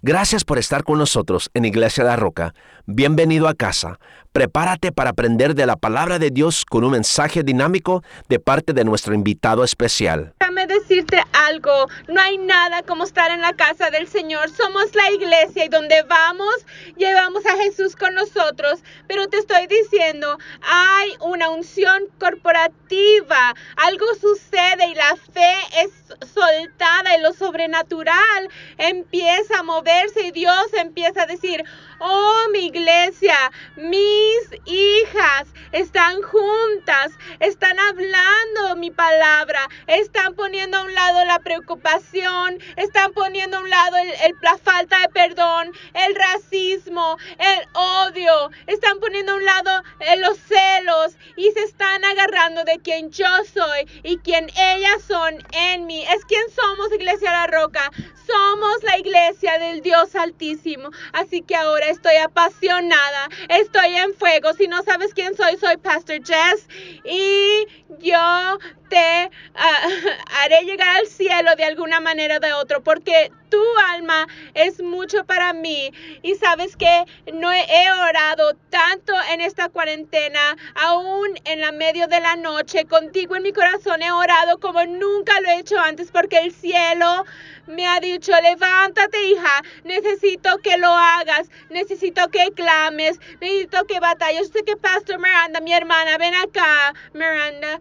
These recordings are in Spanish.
Gracias por estar con nosotros en Iglesia La Roca. Bienvenido a casa. Prepárate para aprender de la palabra de Dios con un mensaje dinámico de parte de nuestro invitado especial. Déjame decirte algo, no hay nada como estar en la casa del Señor. Somos la iglesia y donde vamos, llevamos a Jesús con nosotros. Pero te estoy diciendo, hay una unción corporativa. Algo sucede y la fe es soltada y lo sobrenatural empieza a moverse y Dios empieza a decir, oh, mi iglesia, mis hijas están juntas, están hablando mi palabra, están poniendo a un lado la preocupación, están poniendo a un lado la falta de perdón, el racismo, el odio, están poniendo a un lado los celos y se están agarrando de quien yo soy y quien ellas son en mí. Es quien somos, Iglesia La Roca. Somos la iglesia del Dios Altísimo. Así que ahora estoy apasionada, estoy en fuego. Si no sabes quién soy, soy Pastor Jess y yo te haré llegar al cielo de alguna manera o de otro, porque tu alma es mucho para mí. Y sabes que no he orado tanto en esta cuarentena, aún en la medio de la noche, contigo en mi corazón he orado como nunca lo he hecho antes, porque el cielo me ha dicho, levántate, hija, necesito que lo hagas, necesito que clames, necesito que batalles. Yo sé que Pastor Miranda, mi hermana, ven acá, Miranda,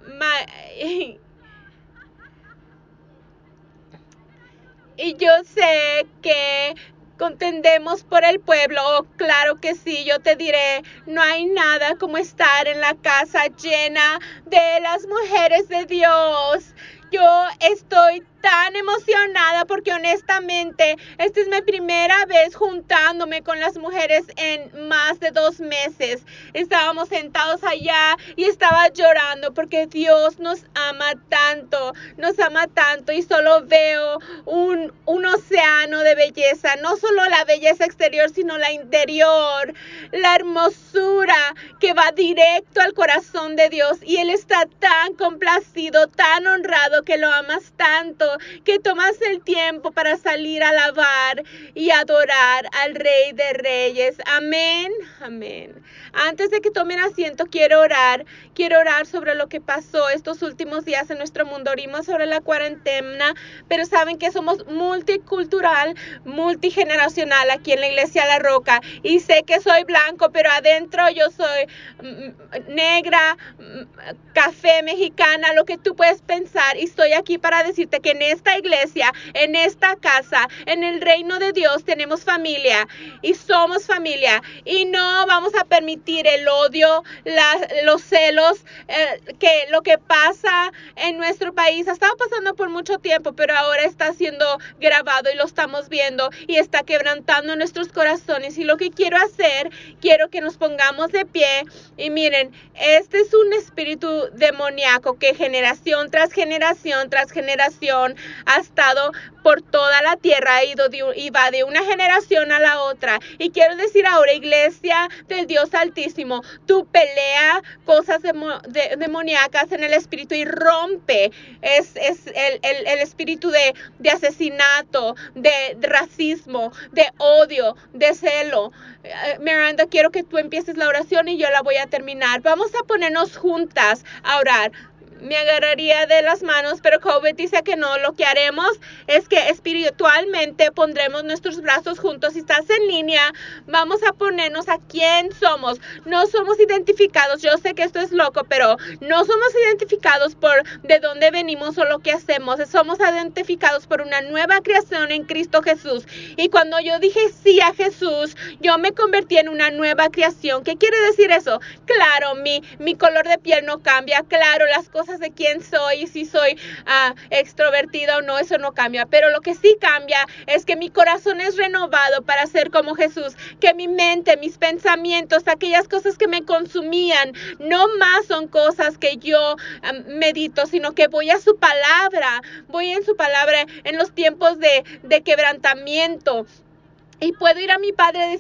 y yo sé que contendemos por el pueblo. Oh, claro que sí, yo te diré, no hay nada como estar en la casa llena de las mujeres de Dios. Yo estoy tan emocionada porque honestamente esta es mi primera vez juntándome con las mujeres en más de 2 meses. Estábamos sentados allá y estaba llorando porque Dios nos ama tanto y solo veo un océano de belleza, no solo la belleza exterior sino la interior, la hermosura que va directo al corazón de Dios, y Él está tan complacido, tan honrado, que lo amas tanto, que tomas el tiempo para salir a alabar y adorar al Rey de Reyes. Amén, amén. Antes de que tomen asiento, quiero orar sobre lo que pasó estos últimos días en nuestro mundo. Orimos sobre la cuarentena, pero saben que somos multicultural, multigeneracional aquí en la Iglesia La Roca, y sé que soy blanco, pero adentro yo soy negra, café, mexicana, lo que tú puedes pensar, y estoy aquí para decirte que en esta iglesia, en esta casa, en el reino de Dios tenemos familia y somos familia, y no vamos a permitir el odio, los celos, que lo que pasa en nuestro país ha estado pasando por mucho tiempo, pero ahora está siendo grabado y lo estamos viendo y está quebrantando nuestros corazones. Y lo que quiero hacer, quiero que nos pongamos de pie y miren, este es un espíritu demoníaco que generación tras generación ha estado por toda la tierra, y va de una generación a la otra. Y quiero decir ahora, iglesia del Dios Altísimo, tú pelea cosas demoníacas en el espíritu y rompe el espíritu de asesinato, de racismo, de odio, de celo. Miranda, quiero que tú empieces la oración y yo la voy a terminar. Vamos a ponernos juntas a orar. Me agarraría de las manos, pero COVID dice que no. Lo que haremos es que espiritualmente pondremos nuestros brazos juntos. Si estás en línea, vamos a ponernos a quién somos. No somos identificados, yo sé que esto es loco, pero no somos identificados por de dónde venimos o lo que hacemos. Somos identificados por una nueva creación en Cristo Jesús. Y cuando yo dije sí a Jesús, yo me convertí en una nueva creación. ¿Qué quiere decir eso? Claro, mi color de piel no cambia. Claro, las cosas de quién soy y si soy extrovertida o no, eso no cambia, pero lo que sí cambia es que mi corazón es renovado para ser como Jesús, que mi mente, mis pensamientos, aquellas cosas que me consumían, no más son cosas que yo medito, sino que voy a su palabra, voy en su palabra en los tiempos de quebrantamiento. Y puedo ir a mi Padre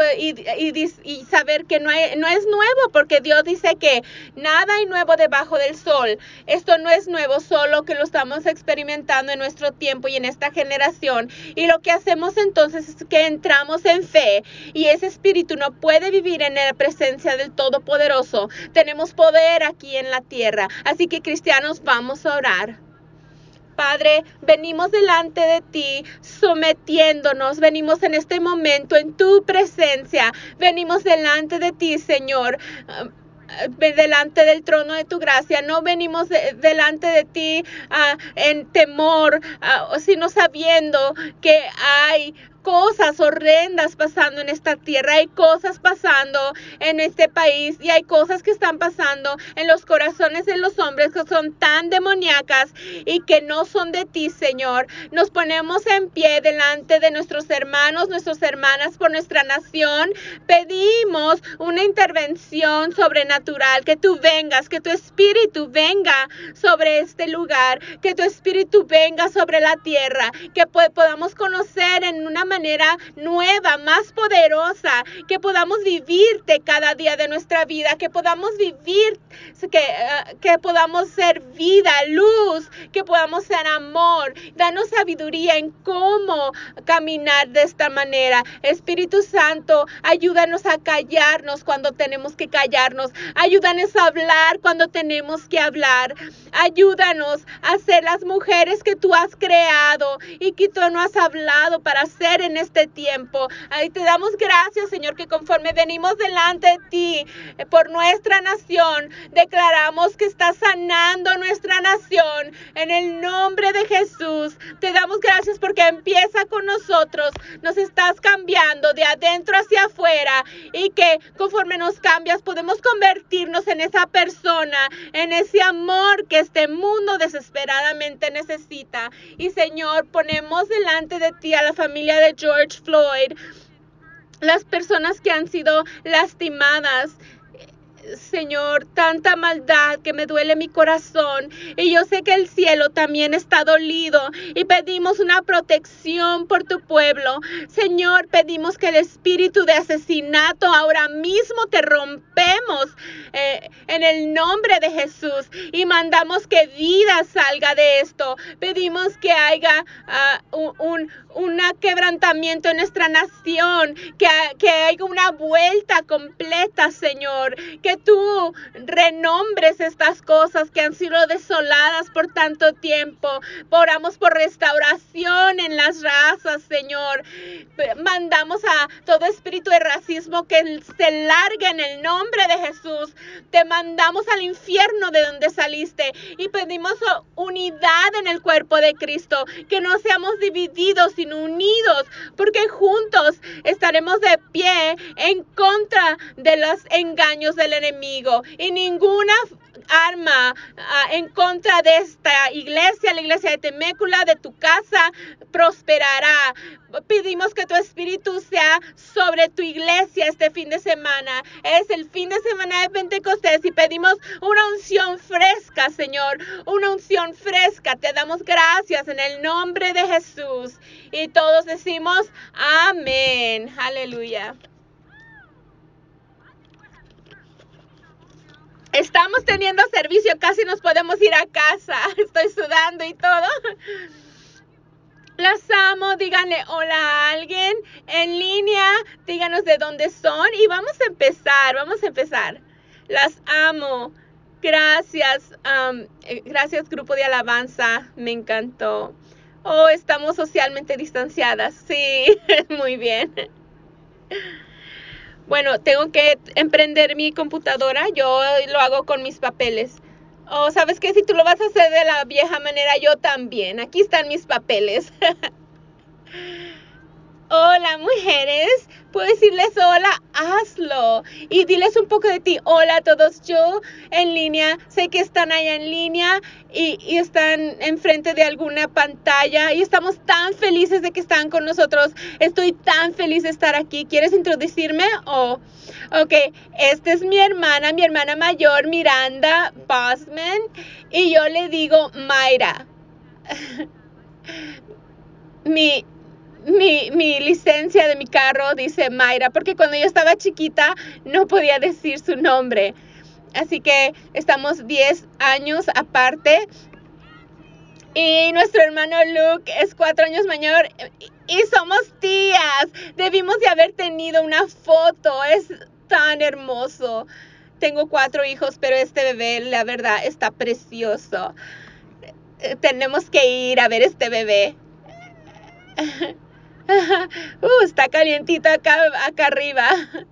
y saber que no es nuevo, porque Dios dice que nada hay nuevo debajo del sol. Esto no es nuevo, solo que lo estamos experimentando en nuestro tiempo y en esta generación. Y lo que hacemos entonces es que entramos en fe, y ese espíritu no puede vivir en la presencia del Todopoderoso. Tenemos poder aquí en la tierra. Así que, cristianos, vamos a orar. Padre, venimos delante de ti, sometiéndonos, venimos en este momento en tu presencia, venimos delante de ti, Señor, delante del trono de tu gracia. No venimos delante de ti en temor, sino sabiendo que hay cosas horrendas pasando en esta tierra, hay cosas pasando en este país, y hay cosas que están pasando en los corazones de los hombres que son tan demoníacas y que no son de ti, Señor. Nos ponemos en pie delante de nuestros hermanos, nuestras hermanas, por nuestra nación. Pedimos una intervención sobrenatural, que tú vengas, que tu espíritu venga sobre este lugar, que tu espíritu venga sobre la tierra, que podamos conocer en una manera nueva, más poderosa, que podamos vivirte cada día de nuestra vida, que podamos vivir, que podamos ser vida, luz, que podamos ser amor. Danos sabiduría en cómo caminar de esta manera. Espíritu Santo, ayúdanos a callarnos cuando tenemos que callarnos. Ayúdanos a hablar cuando tenemos que hablar. Ayúdanos a ser las mujeres que tú has creado y que tú no has hablado para ser en este tiempo. Ahí te damos gracias, Señor, que conforme venimos delante de ti por nuestra nación, declaramos que estás sanando nuestra nación en el nombre de Jesús. Te damos gracias porque empieza con nosotros, nos estás cambiando de adentro hacia afuera, y que conforme nos cambias podemos convertirnos en esa persona, en ese amor que este mundo desesperadamente necesita. Y Señor, ponemos delante de ti a la familia de George Floyd, las personas que han sido lastimadas. Señor, tanta maldad que me duele mi corazón, y yo sé que el cielo también está dolido, y pedimos una protección por tu pueblo. Señor, pedimos que el espíritu de asesinato ahora mismo te rompemos en el nombre de Jesús, y mandamos que vida salga de esto. Pedimos que haya un quebrantamiento en nuestra nación, que haya una vuelta completa, Señor, que tú renombres estas cosas que han sido desoladas por tanto tiempo. Oramos por restauración en las razas, Señor. Mandamos a todo espíritu de racismo que se largue en el nombre de Jesús. Te mandamos al infierno de donde saliste, y pedimos unidad en el cuerpo de Cristo, que no seamos divididos sino unidos, porque juntos estaremos de pie en contra de los engaños del enemigo, y ninguna arma en contra de esta iglesia, la iglesia de Temécula, de tu casa, prosperará. Pedimos que tu espíritu sea sobre tu iglesia este fin de semana. Es el fin de semana de Pentecostés, y pedimos una unción fresca, Señor, una unción fresca. Te damos gracias en el nombre de Jesús, y todos decimos amén. Aleluya. Estamos teniendo servicio, casi nos podemos ir a casa. Estoy sudando y todo. Las amo, díganle hola a alguien en línea, díganos de dónde son, y vamos a empezar. Las amo. Gracias, gracias grupo de alabanza, me encantó. Oh, estamos socialmente distanciadas, sí, muy bien. Bueno, tengo que emprender mi computadora, yo lo hago con mis papeles. Oh, ¿sabes qué? Si tú lo vas a hacer de la vieja manera, yo también. Aquí están mis papeles. Hola, mujeres. ¿Puedo decirles hola? Hazlo. Y diles un poco de ti. Hola a todos. Yo en línea, sé que están allá en línea y están enfrente de alguna pantalla. Y estamos tan felices de que están con nosotros. Estoy tan feliz de estar aquí. ¿Quieres introducirme? Ok, esta es mi hermana mayor, Miranda Bosman. Y yo le digo Mayra. mi licencia de mi carro dice Mayra, porque cuando yo estaba chiquita no podía decir su nombre. Así que estamos 10 años aparte. Y nuestro hermano Luke es 4 años mayor y somos tías. Debimos de haber tenido una foto. Es tan hermoso. Tengo 4 hijos, pero este bebé, la verdad, está precioso. Tenemos que ir a ver este bebé. Está calientito acá arriba.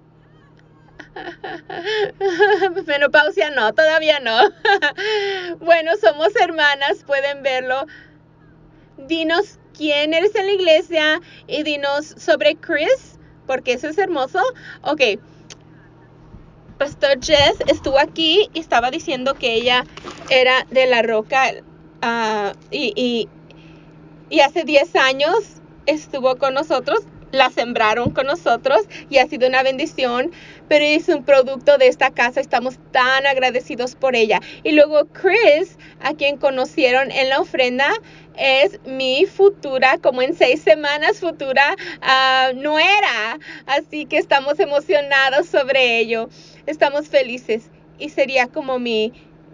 Menopausia no, todavía no. Bueno, somos hermanas, pueden verlo. Dinos quién eres en la iglesia y dinos sobre Chris, porque eso es hermoso. Ok, Pastor Jess estuvo aquí y estaba diciendo que ella era de La Roca y hace 10 años estuvo con nosotros. La sembraron con nosotros y ha sido una bendición, pero es un producto de esta casa. Estamos tan agradecidos por ella. Y luego Chris, a quien conocieron en la ofrenda, es mi futura, como en 6 semanas, futura nuera. Así que estamos emocionados sobre ello. Estamos felices. Y sería como mi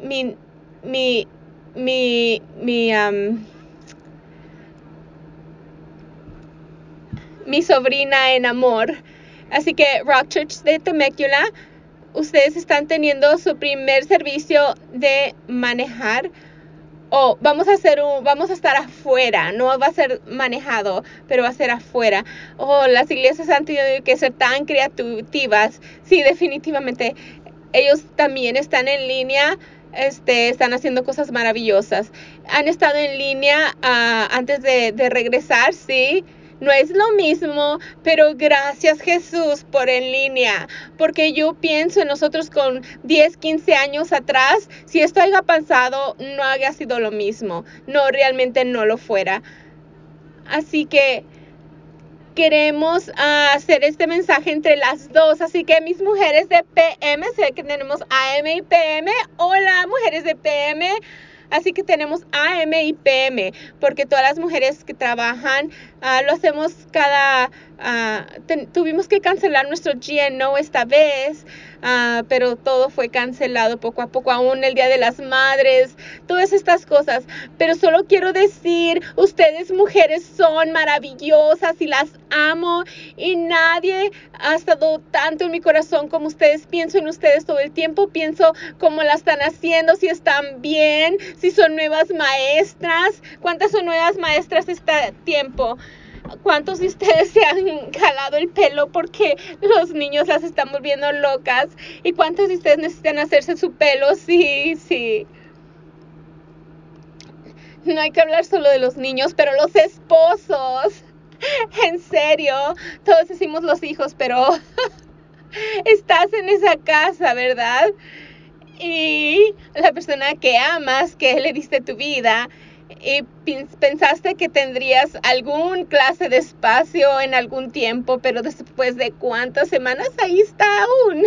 sobrina en amor. Así que Rock Church de Temecula, ustedes están teniendo su primer servicio de manejar. Vamos a estar afuera, no va a ser manejado, pero va a ser afuera. Las iglesias han tenido que ser tan creativas. Sí, definitivamente. Ellos también están en línea. Están haciendo cosas maravillosas. Han estado en línea antes de regresar, sí. No es lo mismo, pero gracias Jesús por en línea, porque yo pienso en nosotros con 10, 15 años atrás, si esto haya pasado, no haya sido lo mismo, no, realmente no lo fuera. Así que queremos hacer este mensaje entre las dos, así que mis mujeres de PM, sé que tenemos AM y PM, hola mujeres de PM. Así que tenemos AM y PM, porque todas las mujeres que trabajan, lo hacemos tuvimos que cancelar nuestro GNO esta vez, pero todo fue cancelado poco a poco, aún el Día de las Madres, todas estas cosas. Pero solo quiero decir, ustedes mujeres son maravillosas y las amo, y nadie ha estado tanto en mi corazón como ustedes. Pienso en ustedes todo el tiempo, pienso cómo la están haciendo, si están bien, si son nuevas maestras. ¿Cuántas son nuevas maestras este tiempo? ¿Cuántos de ustedes se han jalado el pelo porque los niños las están volviendo locas? ¿Y cuántos de ustedes necesitan hacerse su pelo? Sí. No hay que hablar solo de los niños, pero los esposos. En serio, todos decimos los hijos, pero estás en esa casa, ¿verdad? Y la persona que amas, que le diste tu vida, y pensaste que tendrías algún clase de espacio en algún tiempo, pero después de cuántas semanas, ahí está aún.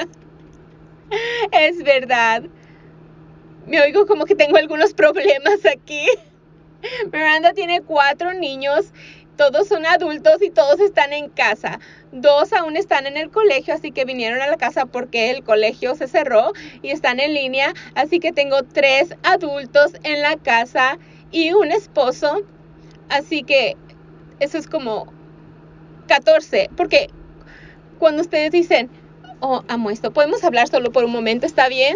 Es verdad. Me oigo como que tengo algunos problemas aquí. Miranda tiene 4 niños, todos son adultos y todos están en casa. 2 aún están en el colegio, así que vinieron a la casa porque el colegio se cerró y están en línea. Así que tengo 3 adultos en la casa y un esposo. Así que eso es como 14. Porque cuando ustedes dicen, amo esto, podemos hablar solo por un momento, ¿está bien?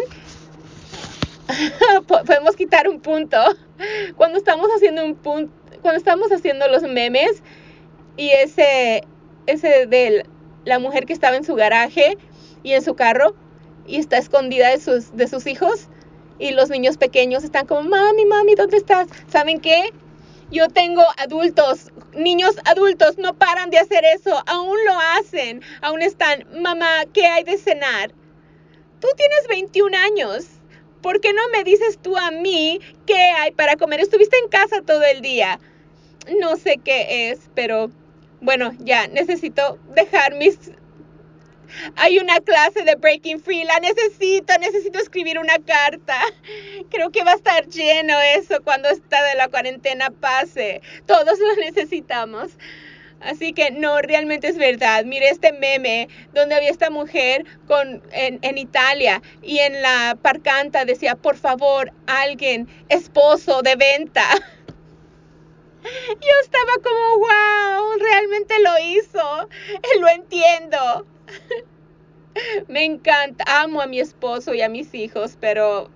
Podemos quitar un punto. Cuando estamos haciendo los memes y ese de la mujer que estaba en su garaje y en su carro y está escondida de sus hijos, y los niños pequeños están como, mami, ¿dónde estás? ¿Saben qué? Yo tengo niños adultos, no paran de hacer eso, aún lo hacen, aún están, mamá, ¿qué hay de cenar? Tú tienes 21 años. ¿Por qué no me dices tú a mí qué hay para comer? Estuviste en casa todo el día. No sé qué es, pero bueno, ya necesito dejar Hay una clase de Breaking Free, la necesito escribir una carta. Creo que va a estar lleno eso cuando esta de la cuarentena pase. Todos lo necesitamos. Así que no, realmente es verdad. Miré este meme donde había esta mujer en Italia y en la parcanta decía, por favor, alguien, esposo de venta. Yo estaba como, wow, realmente lo hizo. Lo entiendo. Me encanta, amo a mi esposo y a mis hijos, pero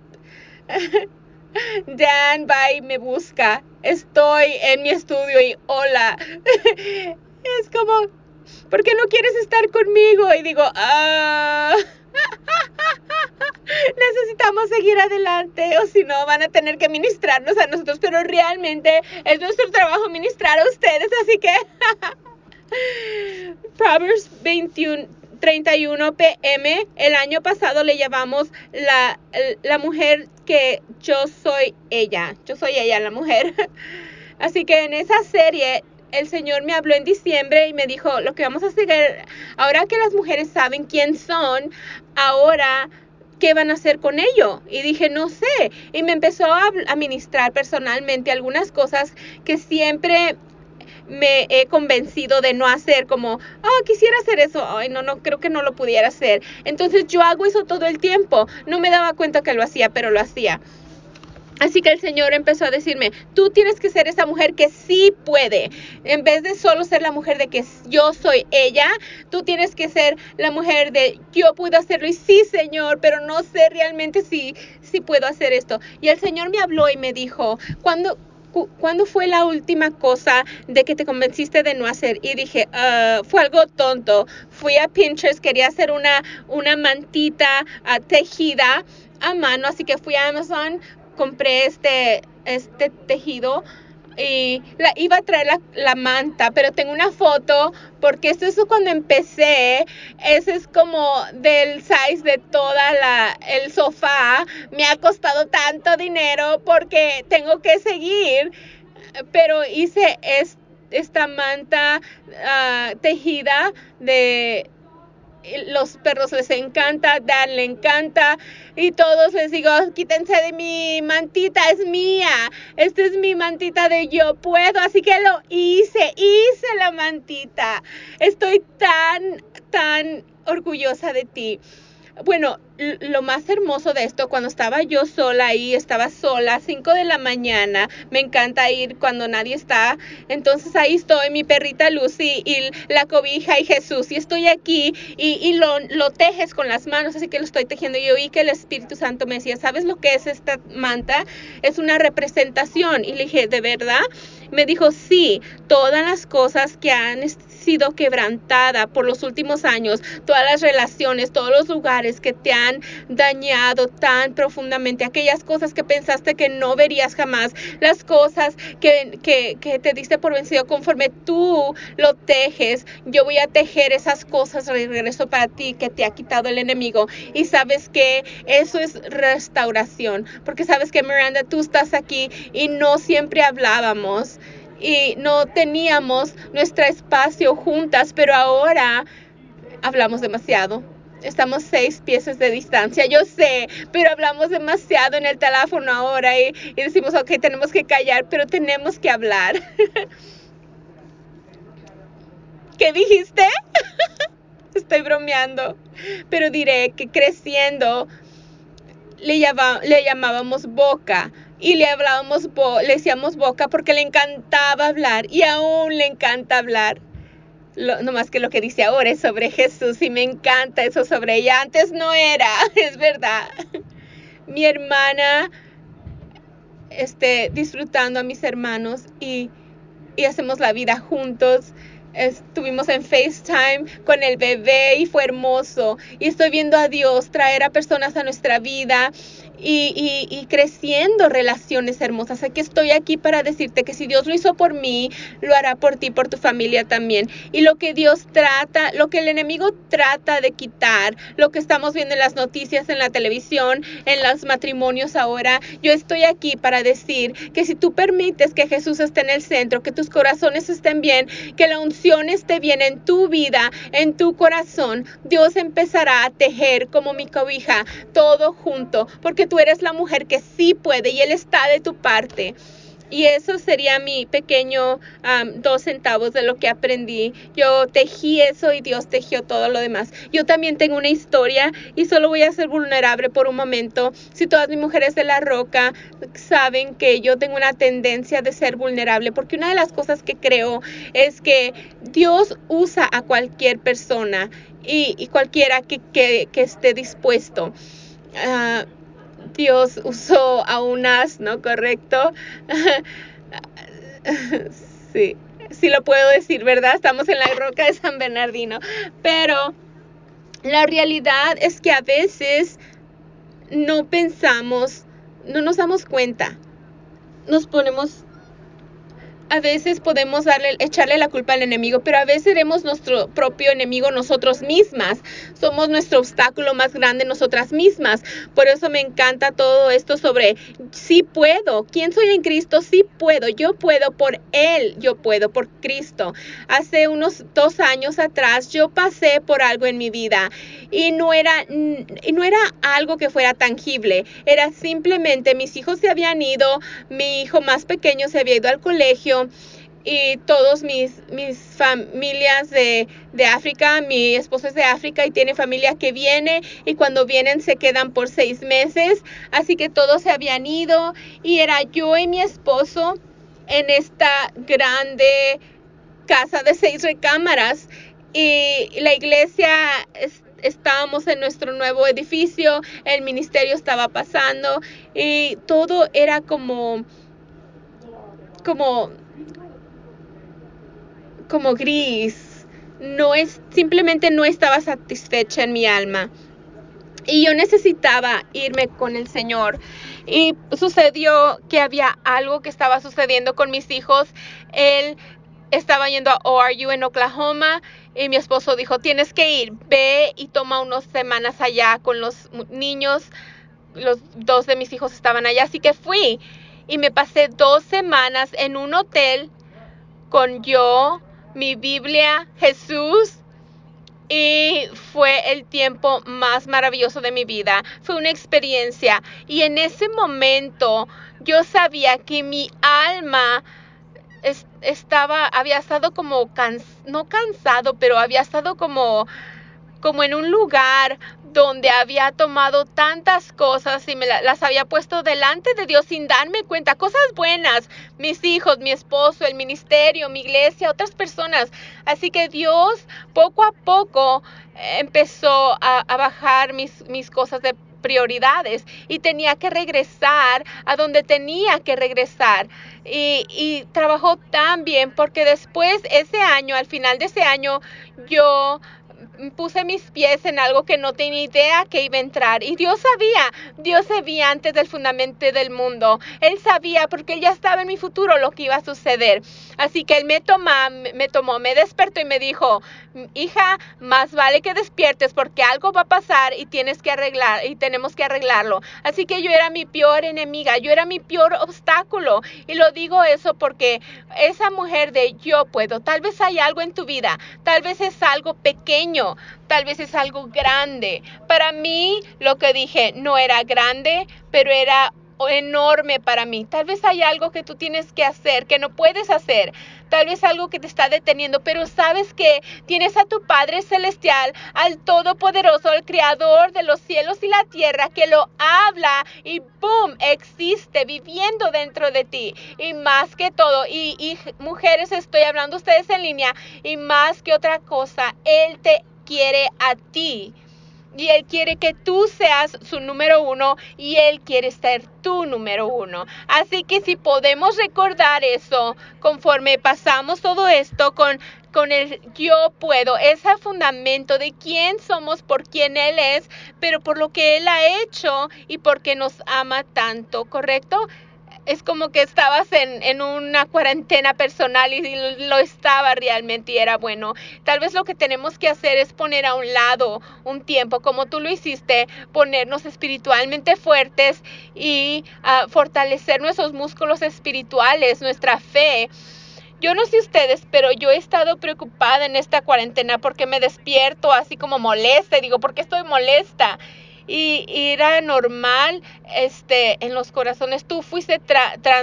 Dan va y me busca. Estoy en mi estudio y hola. Es como, ¿por qué no quieres estar conmigo? Y digo, necesitamos seguir adelante o si no van a tener que ministrarnos a nosotros, pero realmente es nuestro trabajo ministrar a ustedes, así que Proverbs 31 p.m. El año pasado le llamamos la mujer que yo soy ella, la mujer. Así que en esa serie el Señor me habló en diciembre y me dijo, lo que vamos a hacer, ahora que las mujeres saben quién son, ahora, ¿qué van a hacer con ello? Y dije, no sé. Y me empezó a ministrar personalmente algunas cosas que siempre me he convencido de no hacer, como, quisiera hacer eso, no, creo que no lo pudiera hacer. Entonces yo hago eso todo el tiempo. No me daba cuenta que lo hacía, pero lo hacía. Así que el Señor empezó a decirme, tú tienes que ser esa mujer que sí puede. En vez de solo ser la mujer de que yo soy ella, tú tienes que ser la mujer de yo puedo hacerlo. Y sí, Señor, pero no sé realmente si puedo hacer esto. Y el Señor me habló y me dijo, ¿cuándo fue la última cosa de que te convenciste de no hacer? Y dije, fue algo tonto. Fui a Pinterest, quería hacer una mantita tejida a mano, así que fui a Amazon, compré este tejido y iba a traer la manta, pero tengo una foto porque eso es cuando empecé. Ese es como del size de toda el sofá. Me ha costado tanto dinero porque tengo que seguir, pero hice esta manta tejida de... Los perros les encanta, Dan le encanta y todos les digo, quítense de mi mantita, es mía, esta es mi mantita de yo puedo, así que lo hice la mantita. Estoy tan orgullosa de ti. Bueno, lo más hermoso de esto, cuando estaba yo sola ahí, estaba sola, 5 de la mañana, me encanta ir cuando nadie está, entonces ahí estoy, mi perrita Lucy y la cobija y Jesús, y estoy aquí y lo tejes con las manos, así que lo estoy tejiendo. Y oí que el Espíritu Santo me decía, ¿sabes lo que es esta manta? Es una representación. Y le dije, ¿de verdad? Me dijo, sí, todas las cosas que han sido quebrantadas por los últimos años, todas las relaciones, todos los lugares que te han dañado tan profundamente, aquellas cosas que pensaste que no verías jamás, las cosas que te diste por vencido, conforme tú lo tejes, yo voy a tejer esas cosas de regreso para ti que te ha quitado el enemigo. Y sabes que eso es restauración, porque sabes que Miranda, tú estás aquí y no siempre hablábamos y no teníamos nuestro espacio juntas, pero ahora hablamos demasiado. Estamos 6 pies de distancia, yo sé, pero hablamos demasiado en el teléfono ahora y decimos, ok, tenemos que callar, pero tenemos que hablar. ¿Qué dijiste? Estoy bromeando, pero diré que creciendo le llamábamos Boca y le decíamos Boca porque le encantaba hablar y aún le encanta hablar. No más que lo que dice ahora es sobre Jesús y me encanta eso sobre ella. Antes no era, es verdad. Mi hermana, disfrutando a mis hermanos y hacemos la vida juntos. Estuvimos en FaceTime con el bebé y fue hermoso. Y estoy viendo a Dios traer a personas a nuestra vida y creciendo relaciones hermosas. Aquí estoy aquí para decirte que si Dios lo hizo por mí, lo hará por ti, por tu familia también. Y lo que el enemigo trata de quitar, lo que estamos viendo en las noticias, en la televisión, en los matrimonios ahora, yo estoy aquí para decir que si tú permites que Jesús esté en el centro, que tus corazones estén bien, que la unción esté bien en tu vida, en tu corazón, Dios empezará a tejer como mi cobija, todo junto, porque tú eres la mujer que sí puede y Él está de tu parte. Y eso sería mi pequeño 2 centavos de lo que aprendí. Yo tejí eso y Dios tejió todo lo demás. Yo también tengo una historia y solo voy a ser vulnerable por un momento. Si todas mis mujeres de la roca saben que yo tengo una tendencia de ser vulnerable, porque una de las cosas que creo es que Dios usa a cualquier persona y cualquiera que esté dispuesto. Dios usó a un asno, ¿correcto? Sí lo puedo decir, ¿verdad? Estamos en la roca de San Bernardino. Pero la realidad es que a veces no pensamos, no nos damos cuenta. A veces podemos echarle la culpa al enemigo, pero a veces seremos nuestro propio enemigo nosotros mismas. Somos nuestro obstáculo más grande nosotras mismas. Por eso me encanta todo esto sobre sí puedo. ¿Quién soy en Cristo? Sí puedo. Yo puedo por Él. Yo puedo por Cristo. Hace unos 2 años atrás yo pasé por algo en mi vida y no era algo que fuera tangible. Era simplemente mis hijos se habían ido, mi hijo más pequeño se había ido al colegio y todos mis familias de África, mi esposo es de África y tiene familia que viene y cuando vienen se quedan por 6 meses, así que todos se habían ido y era yo y mi esposo en esta grande casa de 6 recámaras y la iglesia estábamos en nuestro nuevo edificio, el ministerio estaba pasando y todo era como gris. Simplemente no estaba satisfecha en mi alma. Y yo necesitaba irme con el Señor. Y sucedió que había algo que estaba sucediendo con mis hijos. Él estaba yendo a ORU en Oklahoma y mi esposo dijo, tienes que ir, ve y toma unas semanas allá con los niños. Los 2 de mis hijos estaban allá, así que fui. Y me pasé 2 semanas en un hotel con yo, mi Biblia, Jesús. Y fue el tiempo más maravilloso de mi vida. Fue una experiencia. Y en ese momento yo sabía que mi alma había estado como, no cansado, pero había estado como en un lugar donde había tomado tantas cosas y me las había puesto delante de Dios sin darme cuenta, cosas buenas, mis hijos, mi esposo, el ministerio, mi iglesia, otras personas. Así que Dios poco a poco empezó a bajar mis cosas de prioridades y tenía que regresar a donde tenía que regresar y trabajó tan bien porque después al final de ese año yo puse mis pies en algo que no tenía idea que iba a entrar. Y Dios sabía antes del fundamento del mundo. Él sabía porque Él ya estaba en mi futuro lo que iba a suceder. Así que Él me tomó, me despertó y me dijo, hija, más vale que despiertes porque algo va a pasar y tenemos que arreglarlo. Así que yo era mi peor enemiga, yo era mi peor obstáculo. Y lo digo eso porque esa mujer de yo puedo, tal vez hay algo en tu vida, tal vez es algo pequeño, tal vez es algo grande. Para mí lo que dije no era grande, pero era enorme para mí. Tal vez hay algo que tú tienes que hacer, que no puedes hacer. Tal vez algo que te está deteniendo, pero sabes que tienes a tu Padre Celestial, al Todopoderoso, al Creador de los cielos y la tierra, que lo habla y ¡boom! Existe viviendo dentro de ti. Y más que todo, y mujeres, estoy hablando a ustedes en línea, y más que otra cosa, Él te quiere a ti. Y Él quiere que tú seas su número 1 y Él quiere ser tu número 1. Así que si podemos recordar eso conforme pasamos todo esto con el yo puedo, ese fundamento de quién somos, por quién Él es, pero por lo que Él ha hecho y porque nos ama tanto, ¿correcto? Es como que estabas en una cuarentena personal y lo estaba realmente y era bueno. Tal vez lo que tenemos que hacer es poner a un lado un tiempo, como tú lo hiciste, ponernos espiritualmente fuertes y fortalecer nuestros músculos espirituales, nuestra fe. Yo no sé ustedes, pero yo he estado preocupada en esta cuarentena porque me despierto así como molesta y digo, ¿por qué estoy molesta? Y era normal en los corazones. Tú fuiste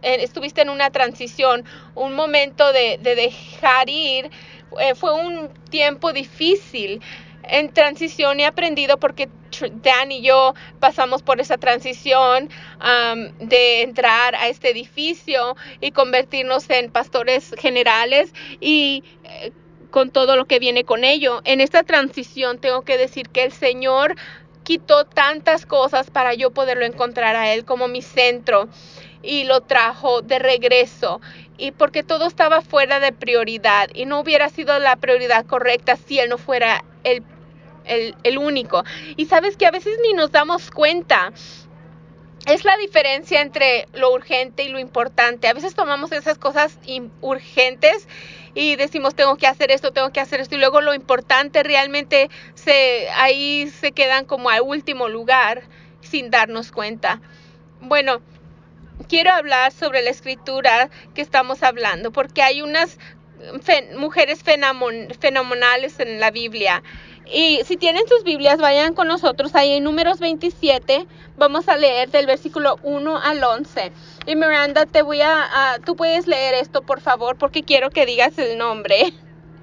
estuviste en una transición, un momento de dejar ir. Fue un tiempo difícil en transición. He aprendido porque Dan y yo pasamos por esa transición de entrar a este edificio y convertirnos en pastores generales y con todo lo que viene con ello. En esta transición tengo que decir que el Señor quitó tantas cosas para yo poderlo encontrar a Él como mi centro y lo trajo de regreso. Y porque todo estaba fuera de prioridad y no hubiera sido la prioridad correcta si Él no fuera el único. Y sabes que a veces ni nos damos cuenta. Es la diferencia entre lo urgente y lo importante. A veces tomamos esas cosas urgentes y decimos tengo que hacer esto, y luego lo importante realmente ahí se quedan como al último lugar sin darnos cuenta. Bueno, quiero hablar sobre la escritura que estamos hablando, porque hay unas mujeres fenomenales en la Biblia. Y si tienen sus Biblias, vayan con nosotros ahí en Números 27. Vamos a leer del versículo 1 al 11. Y Miranda, tú puedes leer esto, por favor, porque quiero que digas el nombre.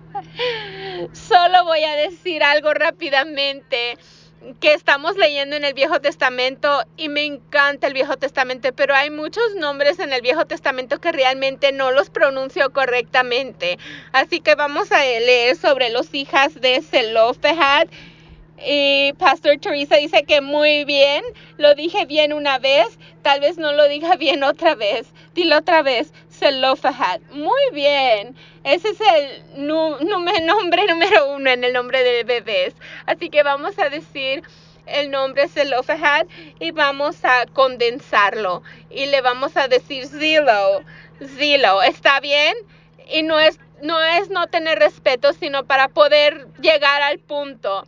Solo voy a decir algo rápidamente, que estamos leyendo en el Viejo Testamento y me encanta el Viejo Testamento, pero hay muchos nombres en el Viejo Testamento que realmente no los pronuncio correctamente. Así que vamos a leer sobre las hijas de Zelofehad. Y Pastor Teresa dice que muy bien, lo dije bien una vez, tal vez no lo diga bien otra vez. Dilo otra vez, Zelofehad. Muy bien, ese es el nombre número 1 en el nombre de bebés. Así que vamos a decir el nombre Zelofehad y vamos a condensarlo. Y le vamos a decir Zilo. ¿Está bien? Y no es no tener respeto, sino para poder llegar al punto.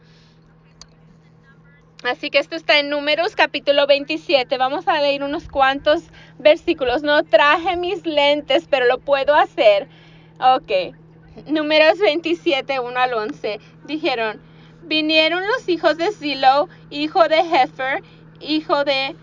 Así que esto está en Números capítulo 27. Vamos a leer unos cuantos versículos. No traje mis lentes, pero lo puedo hacer. Ok. Números 27, 1 al 11. Dijeron, vinieron los hijos de Zilo, hijo de Hefer, hijo de...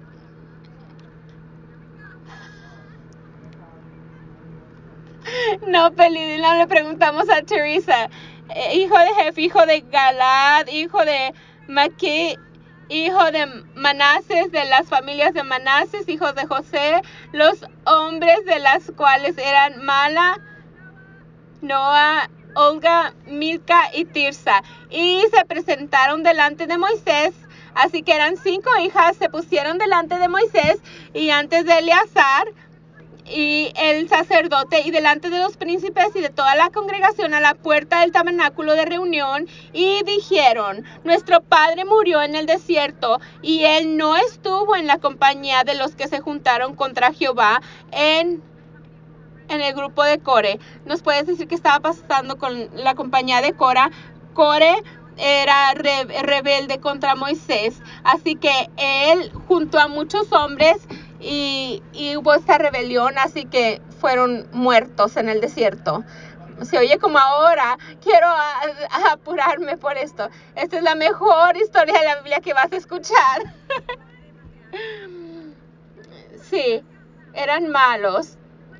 No, le preguntamos a Teresa. Hijo de Hefer, hijo de Galad, hijo de Maquí, hijo de Manases, de las familias de Manases, hijos de José, los hombres de las cuales eran Mala, Noa, Olga, Milca y Tirsa. Y se presentaron delante de Moisés. Así que eran 5 hijas, se pusieron delante de Moisés y antes de Eleazar y el sacerdote y delante de los príncipes y de toda la congregación a la puerta del tabernáculo de reunión, y dijeron, nuestro padre murió en el desierto y él no estuvo en la compañía de los que se juntaron contra Jehová en el grupo de Core. ¿Nos puedes decir qué estaba pasando con la compañía de Cora? Core era rebelde contra Moisés, así que él juntó a muchos hombres y hubo esta rebelión, así que fueron muertos en el desierto. Se oye como ahora, quiero apurarme por esto. Esta es la mejor historia de la Biblia que vas a escuchar. Sí, eran malos,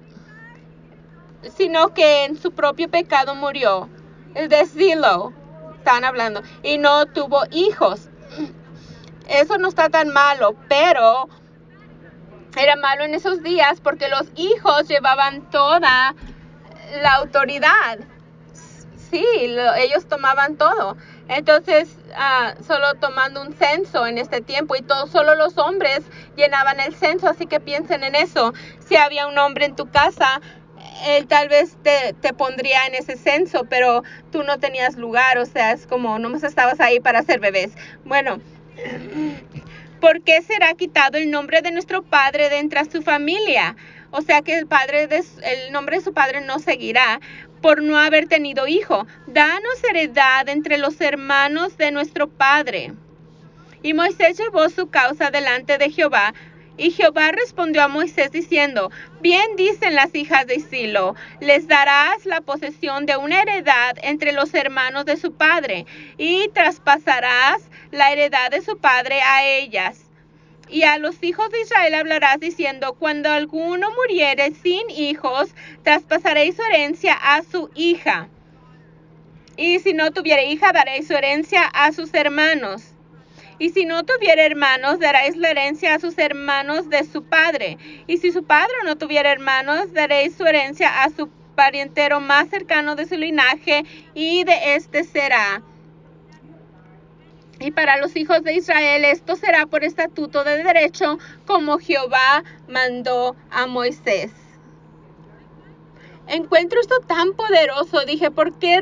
sino que en su propio pecado murió. El de Zilo, están hablando, y no tuvo hijos. Eso no está tan malo, pero era malo en esos días porque los hijos llevaban toda la autoridad. Sí, ellos tomaban todo. Entonces, solo tomando un censo en este tiempo y solo los hombres llenaban el censo, así que piensen en eso. Si había un hombre en tu casa, él tal vez te pondría en ese censo, pero tú no tenías lugar, o sea, es como nomás estabas ahí para hacer bebés. Bueno, ¿por qué será quitado el nombre de nuestro padre de entre su familia? O sea que el nombre de su padre no seguirá por no haber tenido hijo. Danos heredad entre los hermanos de nuestro padre. Y Moisés llevó su causa delante de Jehová. Y Jehová respondió a Moisés diciendo, bien dicen las hijas de Silo, les darás la posesión de una heredad entre los hermanos de su padre, y traspasarás la heredad de su padre a ellas. Y a los hijos de Israel hablarás diciendo, cuando alguno muriere sin hijos, traspasaréis su herencia a su hija. Y si no tuviere hija, daréis su herencia a sus hermanos. Y si no tuviere hermanos, daréis la herencia a sus hermanos de su padre. Y si su padre no tuviera hermanos, daréis su herencia a su parientero más cercano de su linaje, y de este será. Y para los hijos de Israel esto será por estatuto de derecho, como Jehová mandó a Moisés. Encuentro esto tan poderoso. Dije, ¿por qué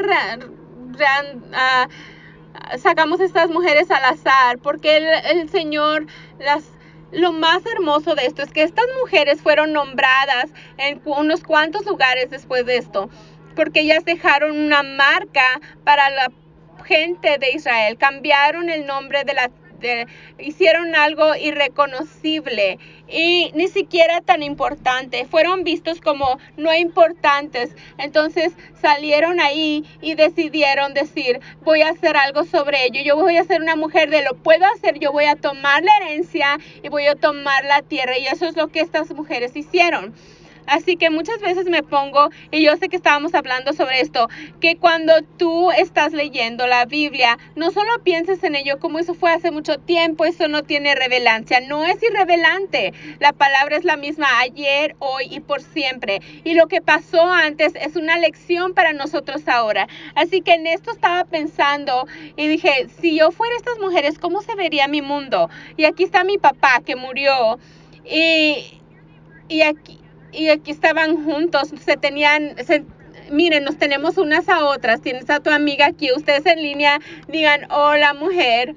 sacamos estas mujeres al azar? Porque el Señor lo más hermoso de esto es que estas mujeres fueron nombradas en unos cuantos lugares después de esto, porque ellas dejaron una marca para la gente de Israel. Cambiaron el nombre hicieron algo irreconocible y ni siquiera tan importante. Fueron vistos como no importantes. Entonces salieron ahí y decidieron decir, voy a hacer algo sobre ello. Yo voy a ser una mujer de lo puedo hacer. Yo voy a tomar la herencia y voy a tomar la tierra. Y eso es lo que estas mujeres hicieron. Así que muchas veces me pongo, y yo sé que estábamos hablando sobre esto, que cuando tú estás leyendo la Biblia, no solo pienses en ello como eso fue hace mucho tiempo, eso no tiene relevancia, no es irrelevante. La palabra es la misma ayer, hoy y por siempre. Y lo que pasó antes es una lección para nosotros ahora. Así que en esto estaba pensando y dije, si yo fuera estas mujeres, ¿cómo se vería mi mundo? Y aquí está mi papá que murió y aquí estaban juntos, miren, nos tenemos unas a otras. Tienes a tu amiga aquí, ustedes en línea, digan, hola mujer.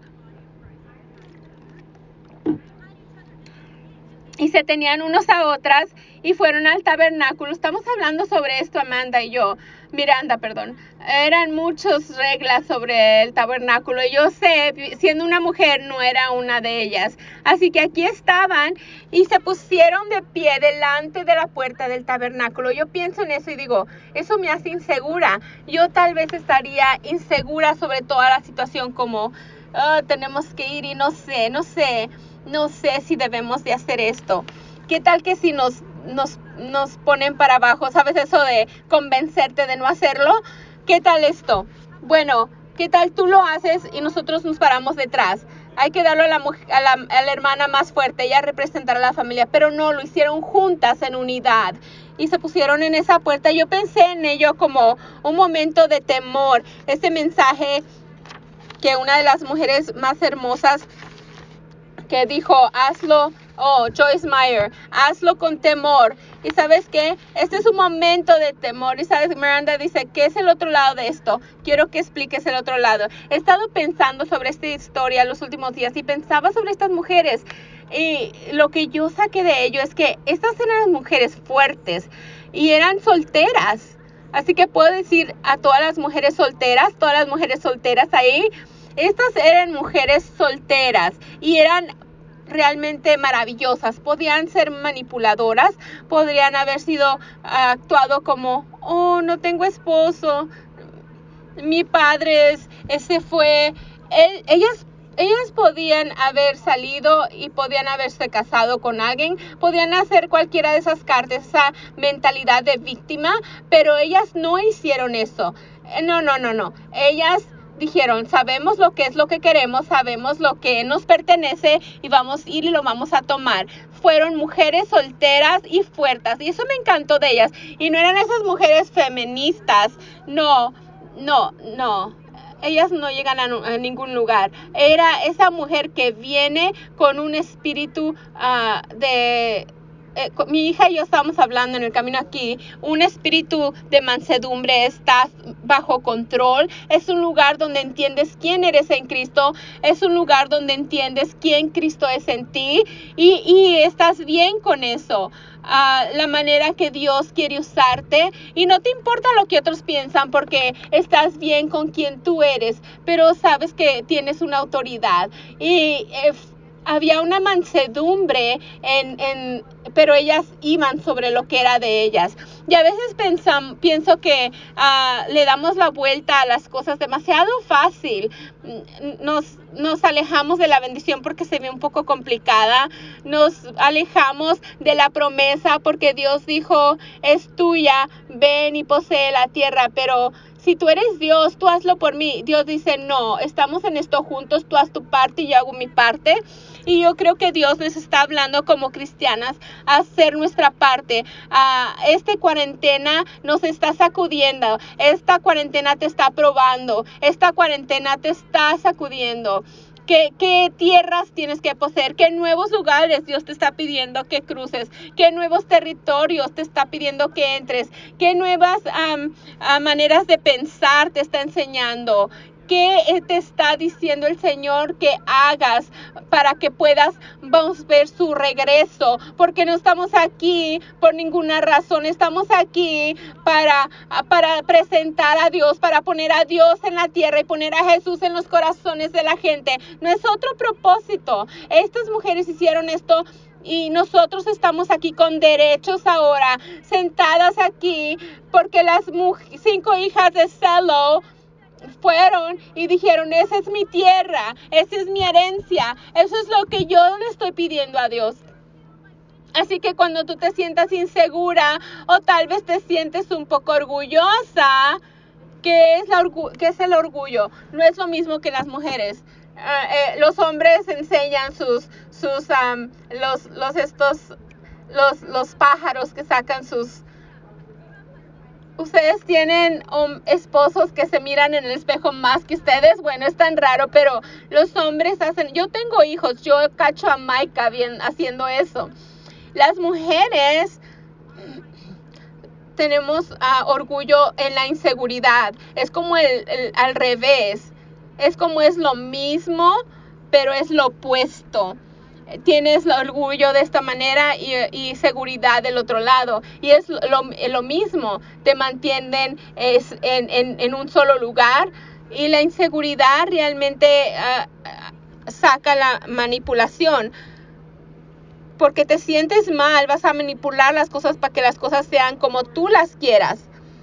Y se tenían unos a otras y fueron al tabernáculo. Estamos hablando sobre esto, Miranda, perdón. Eran muchas reglas sobre el tabernáculo. Yo sé, siendo una mujer, no era una de ellas. Así que aquí estaban y se pusieron de pie delante de la puerta del tabernáculo. Yo pienso en eso y digo, eso me hace insegura. Yo tal vez estaría insegura sobre toda la situación, como tenemos que ir y no sé si debemos de hacer esto. ¿Qué tal que si nos ponen para abajo? ¿Sabes eso de convencerte de no hacerlo? ¿Qué tal esto? Bueno, ¿qué tal tú lo haces y nosotros nos paramos detrás? Hay que darlo a la hermana más fuerte, ella representará a la familia, pero no, lo hicieron juntas en unidad y se pusieron en esa puerta. Yo pensé en ello como un momento de temor, ese mensaje que una de las mujeres más hermosas que dijo, hazlo, Joyce Meyer, hazlo con temor. Y ¿sabes qué? Este es un momento de temor. Y ¿sabes? Miranda dice, ¿qué es el otro lado de esto? Quiero que expliques el otro lado. He estado pensando sobre esta historia los últimos días y pensaba sobre estas mujeres. Y lo que yo saqué de ello es que estas eran mujeres fuertes y eran solteras. Así que puedo decir a todas las mujeres solteras ahí, estas eran mujeres solteras y eran realmente maravillosas. Podían ser manipuladoras, podrían haber sido actuado como, no tengo esposo, mi padre se fue. Ellas podían haber salido y podían haberse casado con alguien, podían hacer cualquiera de esas cartas, esa mentalidad de víctima, pero ellas no hicieron eso. No. Ellas dijeron, sabemos lo que es lo que queremos, sabemos lo que nos pertenece y vamos a ir y lo vamos a tomar. Fueron mujeres solteras y fuertes y eso me encantó de ellas. Y no eran esas mujeres feministas, no. Ellas no llegan a ningún lugar. Era esa mujer que viene con un espíritu mi hija y yo estábamos hablando en el camino aquí, un espíritu de mansedumbre, estás bajo control, es un lugar donde entiendes quién eres en Cristo, es un lugar donde entiendes quién Cristo es en ti y estás bien con eso. La manera que Dios quiere usarte y no te importa lo que otros piensan porque estás bien con quien tú eres, pero sabes que tienes una autoridad y había una mansedumbre pero ellas iban sobre lo que era de ellas. Y a veces pienso que le damos la vuelta a las cosas demasiado fácil. Nos alejamos de la bendición porque se ve un poco complicada. Nos alejamos de la promesa porque Dios dijo, es tuya, ven y posee la tierra. Pero si tú eres Dios, tú hazlo por mí. Dios dice, no, estamos en esto juntos, tú haz tu parte y yo hago mi parte. Y yo creo que Dios nos está hablando como cristianas a hacer nuestra parte. Esta cuarentena nos está sacudiendo. Esta cuarentena te está probando. Esta cuarentena te está sacudiendo. ¿Qué tierras tienes que poseer? ¿Qué nuevos lugares Dios te está pidiendo que cruces? ¿Qué nuevos territorios te está pidiendo que entres? ¿Qué nuevas maneras de pensar te está enseñando? ¿Qué te está diciendo el Señor que hagas para que puedas ver su regreso? Porque no estamos aquí por ninguna razón. Estamos aquí para presentar a Dios, para poner a Dios en la tierra y poner a Jesús en los corazones de la gente. No es otro propósito. Estas mujeres hicieron esto y nosotros estamos aquí con derechos ahora, sentadas aquí, porque las 5 hijas de Selo fueron y dijeron, esa es mi tierra, esa es mi herencia, eso es lo que yo le estoy pidiendo a Dios. Así que cuando tú te sientas insegura o tal vez te sientes un poco orgullosa, ¿qué es el orgullo? No es lo mismo que las mujeres. Los hombres enseñan los pájaros que sacan sus... ¿Ustedes tienen esposos que se miran en el espejo más que ustedes? Bueno, es tan raro, pero los hombres hacen... Yo tengo hijos, yo cacho a Maika haciendo eso. Las mujeres tenemos orgullo en la inseguridad. Es como al revés. Es como es lo mismo, pero es lo opuesto. Tienes orgullo de esta manera y seguridad del otro lado. Y es lo mismo. Te mantienen en un solo lugar. Y la inseguridad realmente saca la manipulación. Porque te sientes mal, vas a manipular las cosas para que las cosas sean como tú las quieras.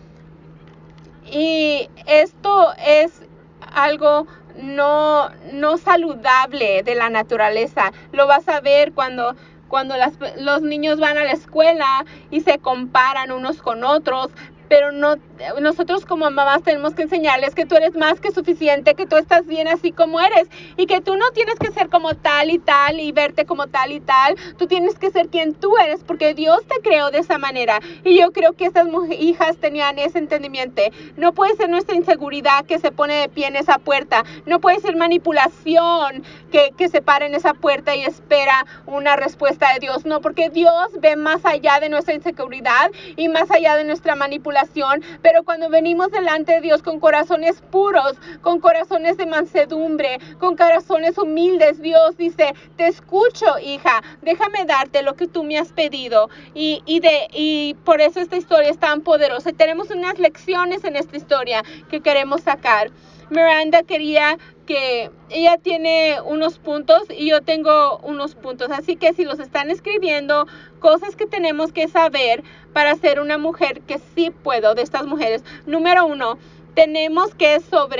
Y esto es algo no saludable de la naturaleza. Lo vas a ver cuando los niños van a la escuela y se comparan unos con otros. Pero nosotros como mamás tenemos que enseñarles que tú eres más que suficiente, que tú estás bien así como eres y que tú no tienes que ser como tal y verte como tal y tal. Tú tienes que ser quien tú eres porque Dios te creó de esa manera. Y yo creo que estas hijas tenían ese entendimiento. No puede ser nuestra inseguridad que se pone de pie en esa puerta. No puede ser manipulación que se para en esa puerta y espera una respuesta de Dios. No, porque Dios ve más allá de nuestra inseguridad y más allá de nuestra manipulación. Pero cuando venimos delante de Dios con corazones puros, con corazones de mansedumbre, con corazones humildes, Dios dice, te escucho, hija, déjame darte lo que tú me has pedido. Y por eso esta historia es tan poderosa. Y tenemos unas lecciones en esta historia que queremos sacar. Miranda quería que ella tiene unos puntos y yo tengo unos puntos. Así que si los están escribiendo, cosas que tenemos que saber para ser una mujer que sí puedo, de estas mujeres. Número 1, tenemos que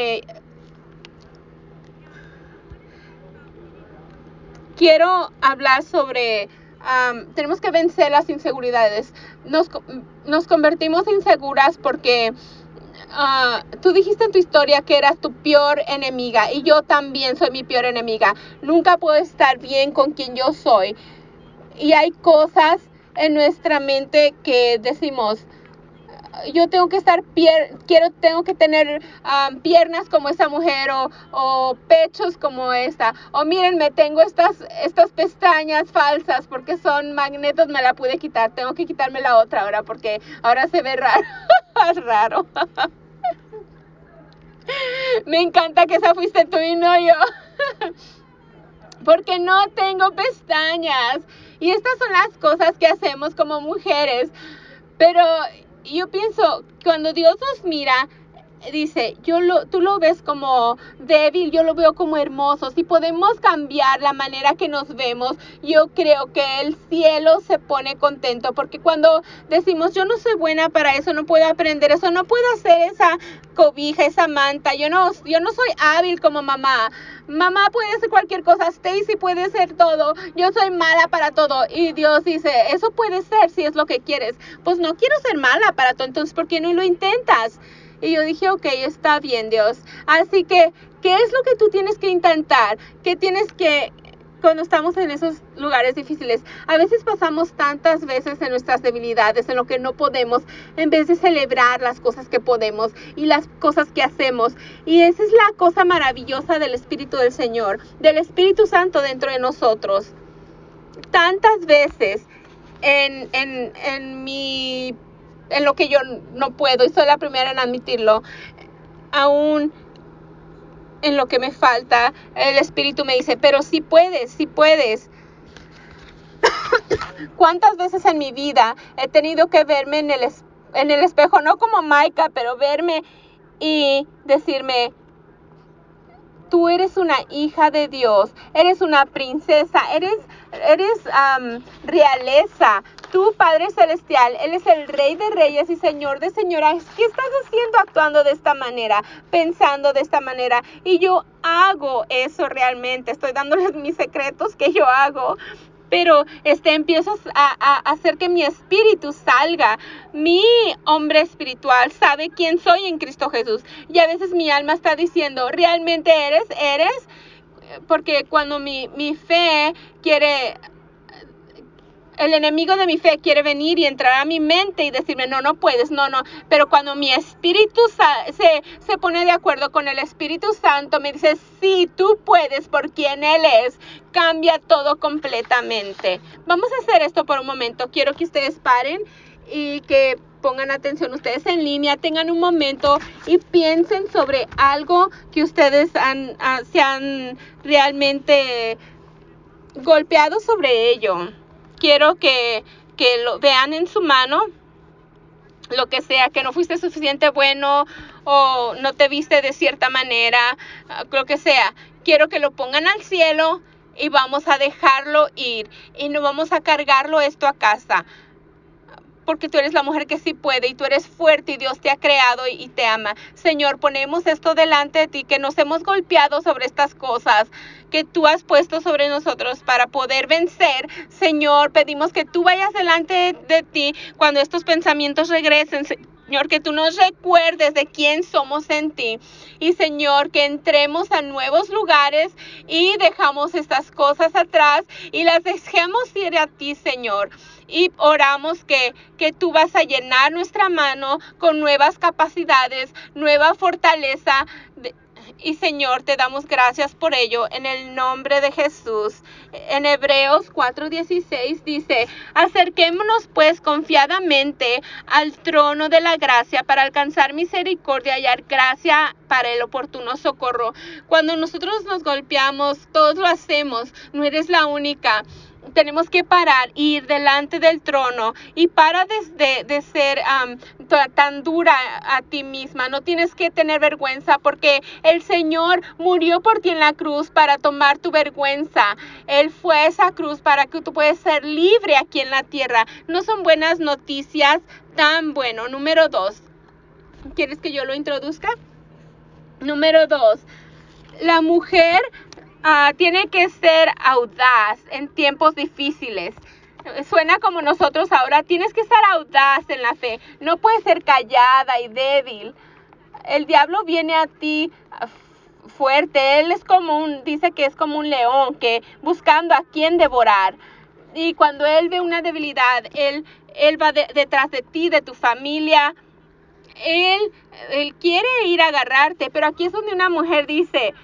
quiero hablar sobre... tenemos que vencer las inseguridades. Nos convertimos inseguras porque... tú dijiste en tu historia que eras tu peor enemiga y yo también soy mi peor enemiga. Nunca puedo estar bien con quien yo soy. Y hay cosas en nuestra mente que decimos, yo tengo que estar, tengo que tener piernas como esa mujer o pechos como esta. O mírenme, tengo estas pestañas falsas porque son magnetos, me la pude quitar. Tengo que quitarme la otra ahora porque ahora se ve raro. Raro. Me encanta que esa fuiste tú y no yo. Porque no tengo pestañas. Y estas son las cosas que hacemos como mujeres. Pero yo pienso, cuando Dios nos mira, dice, tú lo ves como débil, yo lo veo como hermoso. Si podemos cambiar la manera que nos vemos, yo creo que el cielo se pone contento, porque cuando decimos, yo no soy buena para eso, no puedo aprender eso, no puedo hacer esa cobija, esa manta, yo no soy hábil como mamá. Mamá puede hacer cualquier cosa, Stacy puede hacer todo, yo soy mala para todo. Y Dios dice, eso puede ser si es lo que quieres. Pues no quiero ser mala para todo, entonces ¿por qué no lo intentas? Y yo dije, ok, está bien, Dios. Así que, ¿qué es lo que tú tienes que intentar? ¿Qué tienes que, cuando estamos en esos lugares difíciles? A veces pasamos tantas veces en nuestras debilidades, en lo que no podemos, en vez de celebrar las cosas que podemos y las cosas que hacemos. Y esa es la cosa maravillosa del Espíritu del Señor, del Espíritu Santo dentro de nosotros. Tantas veces en lo que yo no puedo, y soy la primera en admitirlo, aún en lo que me falta, el Espíritu me dice, pero sí puedes. ¿Cuántas veces en mi vida he tenido que verme en el espejo, no como Micah, pero verme y decirme, tú eres una hija de Dios, eres una princesa, eres realeza. Tu Padre Celestial, Él es el Rey de Reyes y Señor de Señoras. ¿Qué estás haciendo actuando de esta manera, pensando de esta manera? Y yo hago eso realmente. Estoy dándoles mis secretos que yo hago. Pero empiezo a hacer que mi espíritu salga. Mi hombre espiritual sabe quién soy en Cristo Jesús. Y a veces mi alma está diciendo, ¿realmente eres? Porque cuando mi fe quiere... El enemigo de mi fe quiere venir y entrar a mi mente y decirme, no puedes, no. Pero cuando mi espíritu se pone de acuerdo con el Espíritu Santo, me dice, sí, tú puedes por quien Él es. Cambia todo completamente. Vamos a hacer esto por un momento. Quiero que ustedes paren y que pongan atención. Ustedes en línea, tengan un momento y piensen sobre algo que ustedes se han realmente golpeado sobre ello. Quiero que lo vean en su mano, lo que sea, que no fuiste suficiente bueno o no te viste de cierta manera, lo que sea. Quiero que lo pongan al cielo y vamos a dejarlo ir y no vamos a cargarlo esto a casa. Porque tú eres la mujer que sí puede y tú eres fuerte y Dios te ha creado y te ama. Señor, ponemos esto delante de ti, que nos hemos golpeado sobre estas cosas que tú has puesto sobre nosotros para poder vencer. Señor, pedimos que tú vayas delante de ti cuando estos pensamientos regresen. Señor, que tú nos recuerdes de quién somos en ti. Y Señor, que entremos a nuevos lugares y dejamos estas cosas atrás y las dejemos ir a ti, Señor. Y oramos que tú vas a llenar nuestra mano con nuevas capacidades, nueva fortaleza. Y Señor, te damos gracias por ello en el nombre de Jesús. En Hebreos 4:16 dice, acerquémonos pues confiadamente al trono de la gracia para alcanzar misericordia y hallar gracia para el oportuno socorro. Cuando nosotros nos golpeamos, todos lo hacemos, no eres la única. Tenemos que parar, ir delante del trono y para de ser tan dura a ti misma. No tienes que tener vergüenza porque el Señor murió por ti en la cruz para tomar tu vergüenza. Él fue a esa cruz para que tú puedas ser libre aquí en la tierra. No son buenas noticias tan bueno. Número 2. ¿Quieres que yo lo introduzca? Número 2. La mujer tiene que ser audaz en tiempos difíciles. Suena como nosotros ahora, tienes que estar audaz en la fe. No puedes ser callada y débil. El diablo viene a ti fuerte. Él dice que es como un león que buscando a quien devorar. Y cuando él ve una debilidad, él va detrás de ti, de tu familia. Él quiere ir a agarrarte, pero aquí es donde una mujer dice,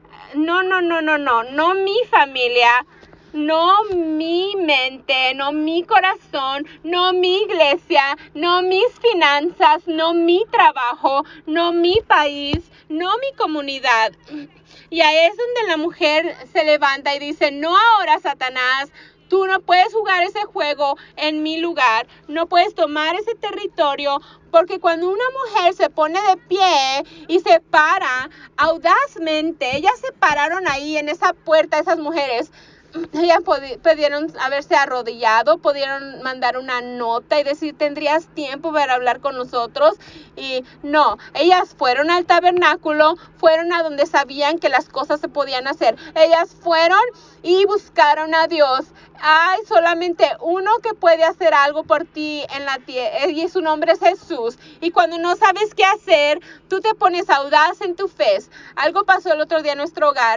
no mi familia, no mi mente, no mi corazón, no mi iglesia, no mis finanzas, no mi trabajo, no mi país, no mi comunidad. Y ahí es donde la mujer se levanta y dice, no ahora, Satanás, tú no puedes jugar ese juego en mi lugar, no puedes tomar ese territorio, porque cuando una mujer se pone de pie y se para audazmente, ellas se pararon ahí en esa puerta, esas mujeres, ellas pudieron haberse arrodillado, pudieron mandar una nota y decir, ¿tendrías tiempo para hablar con nosotros? Y no, ellas fueron al tabernáculo, fueron a donde sabían que las cosas se podían hacer. Ellas fueron y buscaron a Dios. Hay solamente uno que puede hacer algo por ti en la tierra y su nombre es Jesús. Y cuando no sabes qué hacer, tú te pones audaz en tu fe. Algo pasó el otro día en nuestro hogar.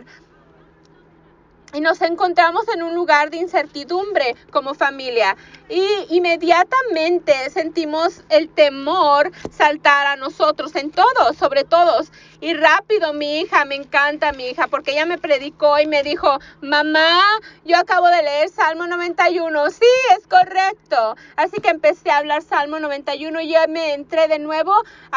Y nos encontramos en un lugar de incertidumbre como familia. Y inmediatamente sentimos el temor saltar a nosotros, en todos, sobre todos. Y rápido mi hija, me encanta mi hija, porque ella me predicó y me dijo, mamá, yo acabo de leer Salmo 91. Sí, es correcto. Así que empecé a hablar Salmo 91 y yo me entré de nuevo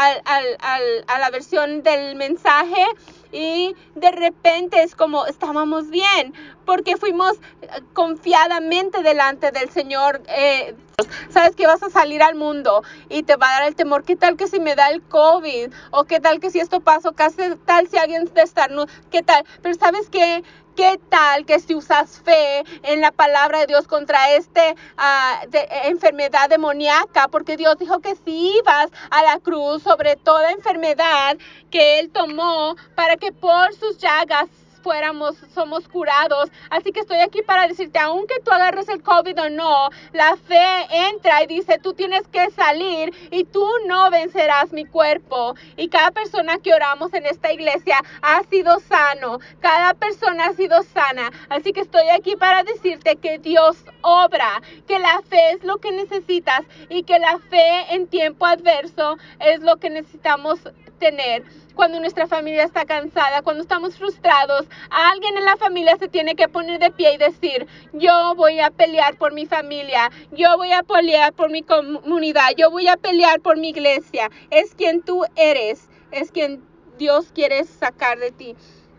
a la versión del mensaje. Y de repente es como estábamos bien, porque fuimos confiadamente delante del Señor. Sabes que vas a salir al mundo y te va a dar el temor. ¿Qué tal que si me da el COVID? ¿O qué tal que si esto pasa? ¿Qué tal si alguien te estornuda? ¿Qué tal? Pero ¿sabes qué? ¿Qué tal que si usas fe en la palabra de Dios contra enfermedad demoníaca? Porque Dios dijo que si ibas a la cruz sobre toda enfermedad que Él tomó para que por sus llagas somos curados. Así que estoy aquí para decirte, aunque tú agarres el COVID o no, la fe entra y dice, tú tienes que salir y tú no vencerás mi cuerpo. Y cada persona que oramos en esta iglesia ha sido sano. Cada persona ha sido sana. Así que estoy aquí para decirte que Dios obra, que la fe es lo que necesitas y que la fe en tiempo adverso es lo que necesitamos tener. Cuando nuestra familia está cansada, cuando estamos frustrados, alguien en la familia se tiene que poner de pie y decir, yo voy a pelear por mi familia, yo voy a pelear por mi comunidad, yo voy a pelear por mi iglesia. Es quien tú eres, es quien Dios quiere sacar de ti.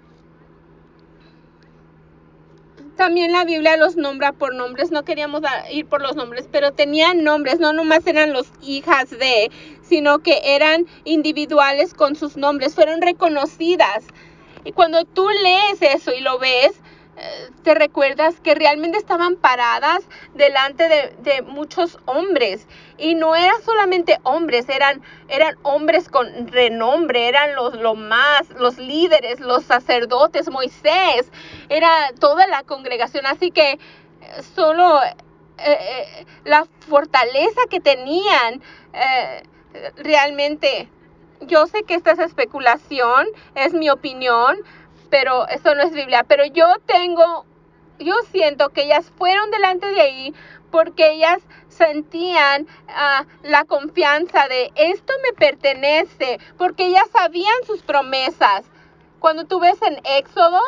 También la Biblia los nombra por nombres. No queríamos ir por los nombres, pero tenían nombres. No nomás eran los hijas de, sino que eran individuales con sus nombres. Fueron reconocidas. Y cuando tú lees eso y lo ves, te recuerdas que realmente estaban paradas delante de muchos hombres. Y no eran solamente hombres, eran hombres con renombre, eran los líderes, los sacerdotes, Moisés, era toda la congregación. Así que solo la fortaleza que tenían, realmente, yo sé que esta es especulación, es mi opinión, pero eso no es Biblia. Pero yo siento que ellas fueron delante de ahí porque ellas sentían la confianza de esto me pertenece, porque ellas sabían sus promesas. Cuando tú ves en Éxodos,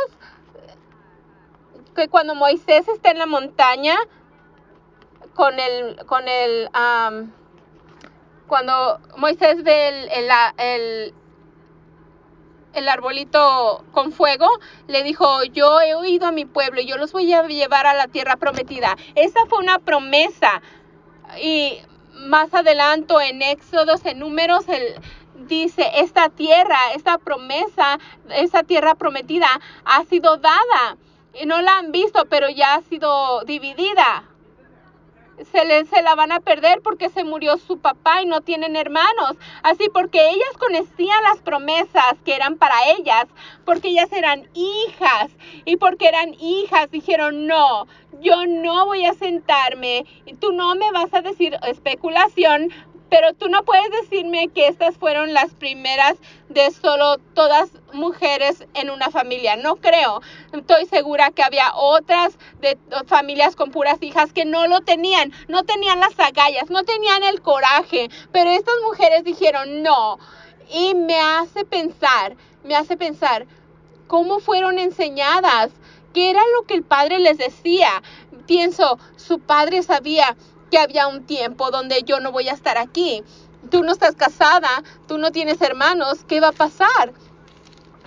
que cuando Moisés está en la montaña cuando Moisés ve el arbolito con fuego, le dijo, yo he oído a mi pueblo y yo los voy a llevar a la tierra prometida. Esa fue una promesa. Y más adelanto en Éxodos, en Números, dice, esta promesa, esta tierra prometida ha sido dada. Y no la han visto, pero ya ha sido dividida. Se la van a perder porque se murió su papá y no tienen hermanos. Así porque ellas conocían las promesas que eran para ellas, porque ellas eran hijas. Y porque eran hijas dijeron, no, yo no voy a sentarme. Y tú no me vas a decir especulación, pero tú no puedes decirme que estas fueron las primeras de solo todas mujeres en una familia. No creo. Estoy segura que había otras de familias con puras hijas que no lo tenían. No tenían las agallas, no tenían el coraje. Pero estas mujeres dijeron no. Y me hace pensar cómo fueron enseñadas. ¿Qué era lo que el padre les decía? Pienso, su padre sabía que había un tiempo donde yo no voy a estar aquí. Tú no estás casada, tú no tienes hermanos, ¿qué va a pasar?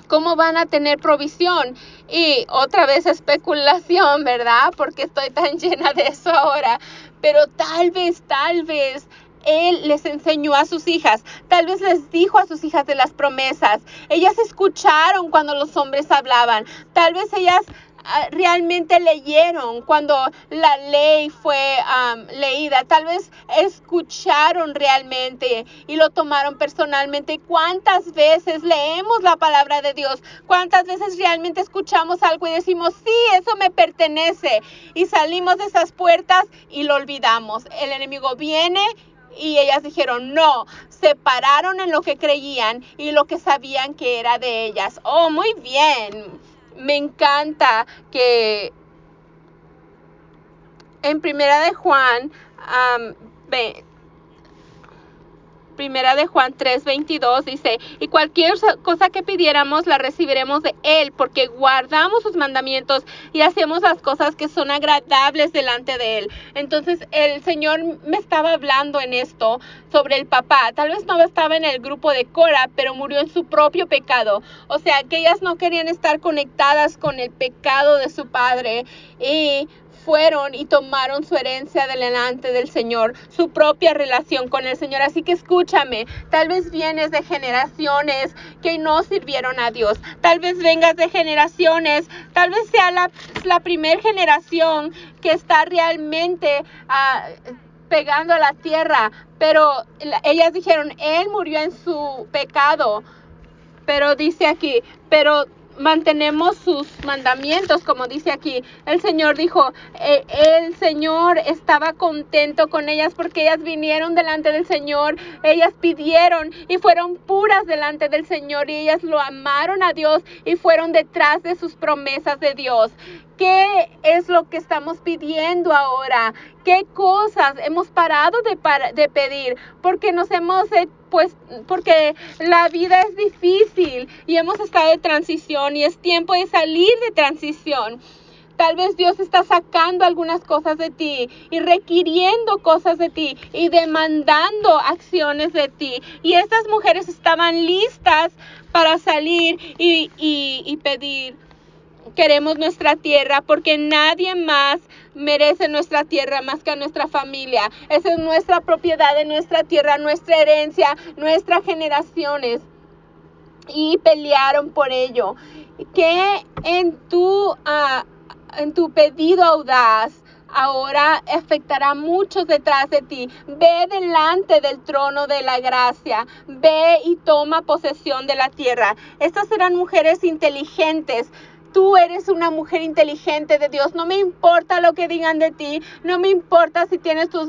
¿Cómo van a tener provisión? Y otra vez especulación, ¿verdad? Porque estoy tan llena de eso ahora. Pero tal vez, Él les enseñó a sus hijas. Tal vez les dijo a sus hijas de las promesas. Ellas escucharon cuando los hombres hablaban. Tal vez ellas realmente leyeron cuando la ley fue leída. Tal vez escucharon realmente y lo tomaron personalmente. ¿Cuántas veces leemos la palabra de Dios? ¿Cuántas veces realmente escuchamos algo y decimos, sí, eso me pertenece? Y salimos de esas puertas y lo olvidamos. El enemigo viene y ellas dijeron no, se pararon en lo que creían y lo que sabían que era de ellas. Oh, muy bien. Me encanta que en Primera de Juan 3:22 dice, y cualquier cosa que pidiéramos la recibiremos de Él, porque guardamos sus mandamientos y hacemos las cosas que son agradables delante de Él. Entonces el Señor me estaba hablando en esto sobre el papá. Tal vez no estaba en el grupo de Cora, pero murió en su propio pecado. O sea, que ellas no querían estar conectadas con el pecado de su padre y fueron y tomaron su herencia delante del Señor, su propia relación con el Señor. Así que escúchame, tal vez vienes de generaciones que no sirvieron a Dios. Tal vez vengas de generaciones, tal vez sea la primera generación que está realmente pegando a la tierra. Pero ellas dijeron, Él murió en su pecado. Pero dice aquí, pero mantenemos sus mandamientos, como dice aquí. El Señor dijo, el Señor estaba contento con ellas porque ellas vinieron delante del Señor, ellas pidieron y fueron puras delante del Señor y ellas lo amaron a Dios y fueron detrás de sus promesas de Dios. ¿Qué es lo que estamos pidiendo ahora? ¿Qué cosas hemos parado de pedir? Porque porque la vida es difícil y hemos estado de transición y es tiempo de salir de transición. Tal vez Dios está sacando algunas cosas de ti y requiriendo cosas de ti y demandando acciones de ti. Y estas mujeres estaban listas para salir y pedir. Queremos nuestra tierra porque nadie más merece nuestra tierra más que a nuestra familia. Esa es nuestra propiedad de nuestra tierra, nuestra herencia, nuestras generaciones. Y pelearon por ello. Que en tu pedido audaz ahora afectará a muchos detrás de ti. Ve delante del trono de la gracia. Ve y toma posesión de la tierra. Estas serán mujeres inteligentes. Tú eres una mujer inteligente de Dios. No me importa lo que digan de ti. No me importa si tienes tus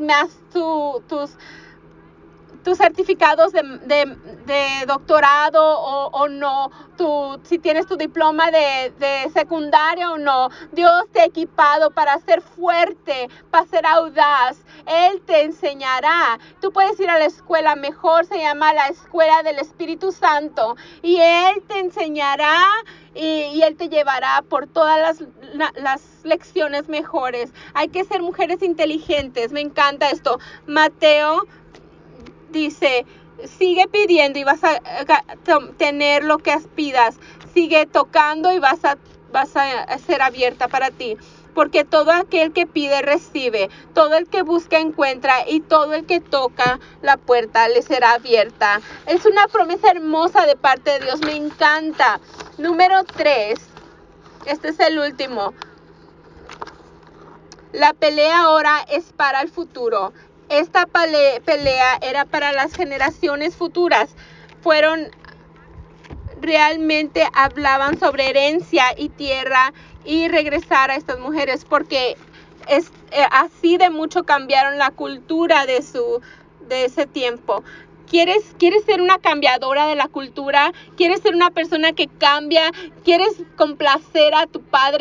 certificados de doctorado o no. Si tienes tu diploma de secundaria o no. Dios te ha equipado para ser fuerte, para ser audaz. Él te enseñará. Tú puedes ir a la escuela mejor, se llama la escuela del Espíritu Santo. Y Él te enseñará y Él te llevará por todas las lecciones mejores. Hay que ser mujeres inteligentes. Me encanta esto. Mateo dice, sigue pidiendo y vas a tener lo que pidas. Sigue tocando y vas a ser abierta para ti. Porque todo aquel que pide recibe, todo el que busca encuentra y todo el que toca la puerta le será abierta. Es una promesa hermosa de parte de Dios, me encanta. Número 3, este es el último. La pelea ahora es para el futuro. Esta pelea era para las generaciones futuras. Realmente hablaban sobre herencia y tierra y regresar a estas mujeres, porque así de mucho cambiaron la cultura de ese tiempo. ¿Quieres ser una cambiadora de la cultura? ¿Quieres ser una persona que cambia? ¿Quieres complacer a tu padre?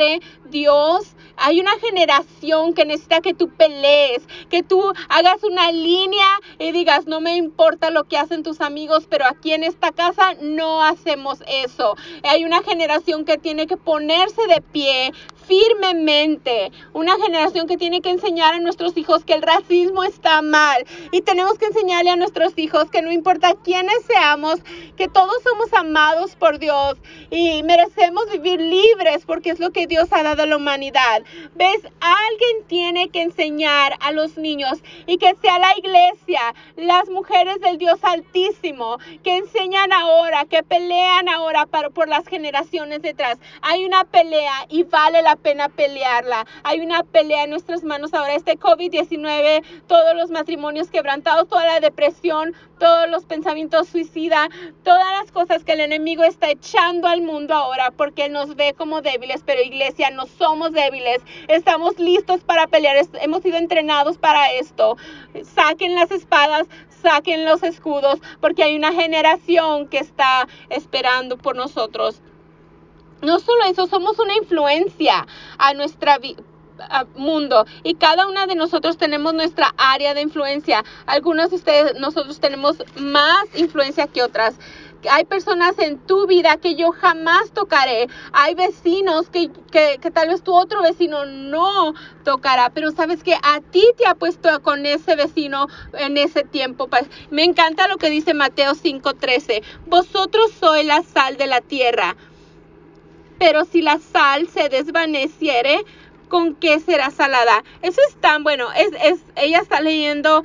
Hay una generación que necesita que tú pelees, que tú hagas una línea y digas, no me importa lo que hacen tus amigos, pero aquí en esta casa no hacemos eso. Hay una generación que tiene que ponerse de pie firmemente, una generación que tiene que enseñar a nuestros hijos que el racismo está mal, y tenemos que enseñarle a nuestros hijos que no importa quiénes seamos, que todos somos amados por Dios y merecemos vivir libres porque es lo que Dios ha dado a la humanidad. ¿Ves? Alguien tiene que enseñar a los niños, y que sea la iglesia, las mujeres del Dios Altísimo, que enseñan ahora, que pelean ahora por las generaciones detrás. Hay una pelea y vale la pena pelearla. Hay una pelea en nuestras manos ahora. Este COVID-19, todos los matrimonios quebrantados, toda la depresión, todos los pensamientos suicidas, todas las cosas que el enemigo está echando al mundo ahora, porque él nos ve como débiles. Pero iglesia, no somos débiles, estamos listos para pelear, hemos sido entrenados para esto. Saquen las espadas, saquen los escudos, porque hay una generación que está esperando por nosotros. No solo eso, somos una influencia a nuestra mundo, y cada una de nosotros tenemos nuestra área de influencia. Algunos de nosotros tenemos más influencia que otras. Hay personas en tu vida que yo jamás tocaré. Hay vecinos que tal vez tu otro vecino no tocará. Pero sabes que a ti te ha puesto con ese vecino en ese tiempo. Me encanta lo que dice Mateo 5:13. Vosotros sois la sal de la tierra. Pero si la sal se desvaneciere, ¿con qué será salada? Eso es tan bueno. Ella está leyendo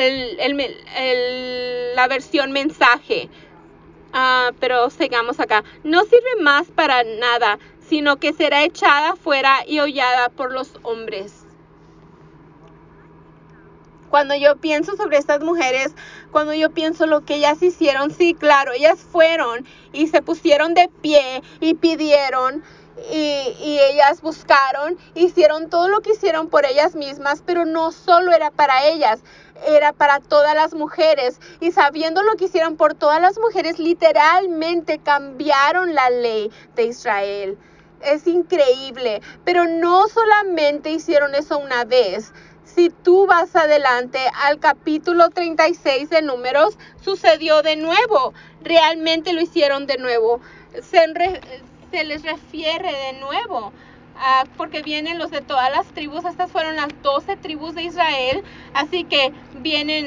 la versión mensaje. Pero sigamos acá. No sirve más para nada, sino que será echada fuera y hollada por los hombres. Cuando yo pienso sobre estas mujeres, cuando yo pienso lo que ellas hicieron, sí, claro, ellas fueron y se pusieron de pie y pidieron, y ellas buscaron, hicieron todo lo que hicieron por ellas mismas, pero no solo era para ellas, era para todas las mujeres. Y sabiendo lo que hicieron por todas las mujeres, literalmente cambiaron la ley de Israel. Es increíble, pero no solamente hicieron eso una vez. Si tú vas adelante al capítulo 36 de Números, sucedió de nuevo. Realmente lo hicieron de nuevo. Se les refiere de nuevo, porque vienen los de todas las tribus. Estas fueron las 12 tribus de Israel. Así que vienen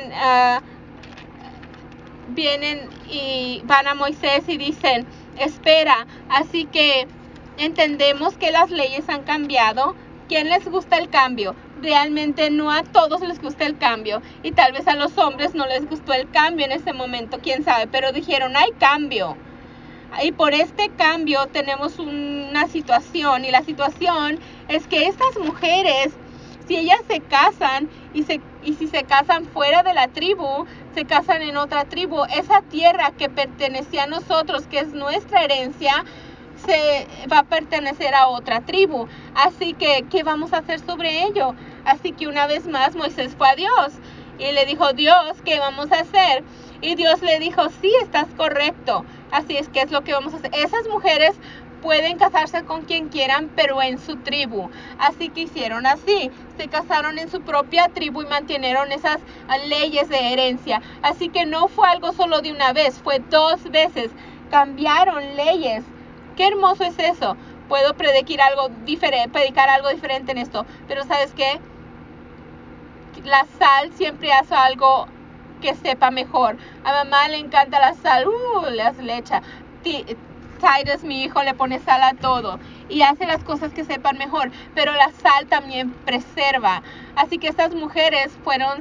y van a Moisés y dicen, espera, así que entendemos que las leyes han cambiado. ¿Quién les gusta el cambio? Realmente no a todos les gusta el cambio, y tal vez a los hombres no les gustó el cambio en ese momento, quién sabe, pero dijeron, hay cambio. Y por este cambio tenemos una situación, y la situación es que estas mujeres, si ellas se casan y si se casan fuera de la tribu, se casan en otra tribu, esa tierra que pertenecía a nosotros, que es nuestra herencia, se va a pertenecer a otra tribu. Así que, ¿qué vamos a hacer sobre ello? Así que una vez más Moisés fue a Dios y le dijo, Dios, ¿qué vamos a hacer? Y Dios le dijo, sí, estás correcto. Así es que es lo que vamos a hacer. Esas mujeres pueden casarse con quien quieran, pero en su tribu. Así que hicieron así. Se casaron en su propia tribu y mantuvieron esas leyes de herencia. Así que no fue algo solo de una vez, fue 2 veces. Cambiaron leyes. Qué hermoso es eso. Puedo predicar algo diferente en esto. Pero ¿sabes qué? La sal siempre hace algo que sepa mejor. A mamá le encanta la sal. Le echa. Titus, mi hijo, le pone sal a todo y hace las cosas que sepan mejor, pero la sal también preserva. Así que estas mujeres fueron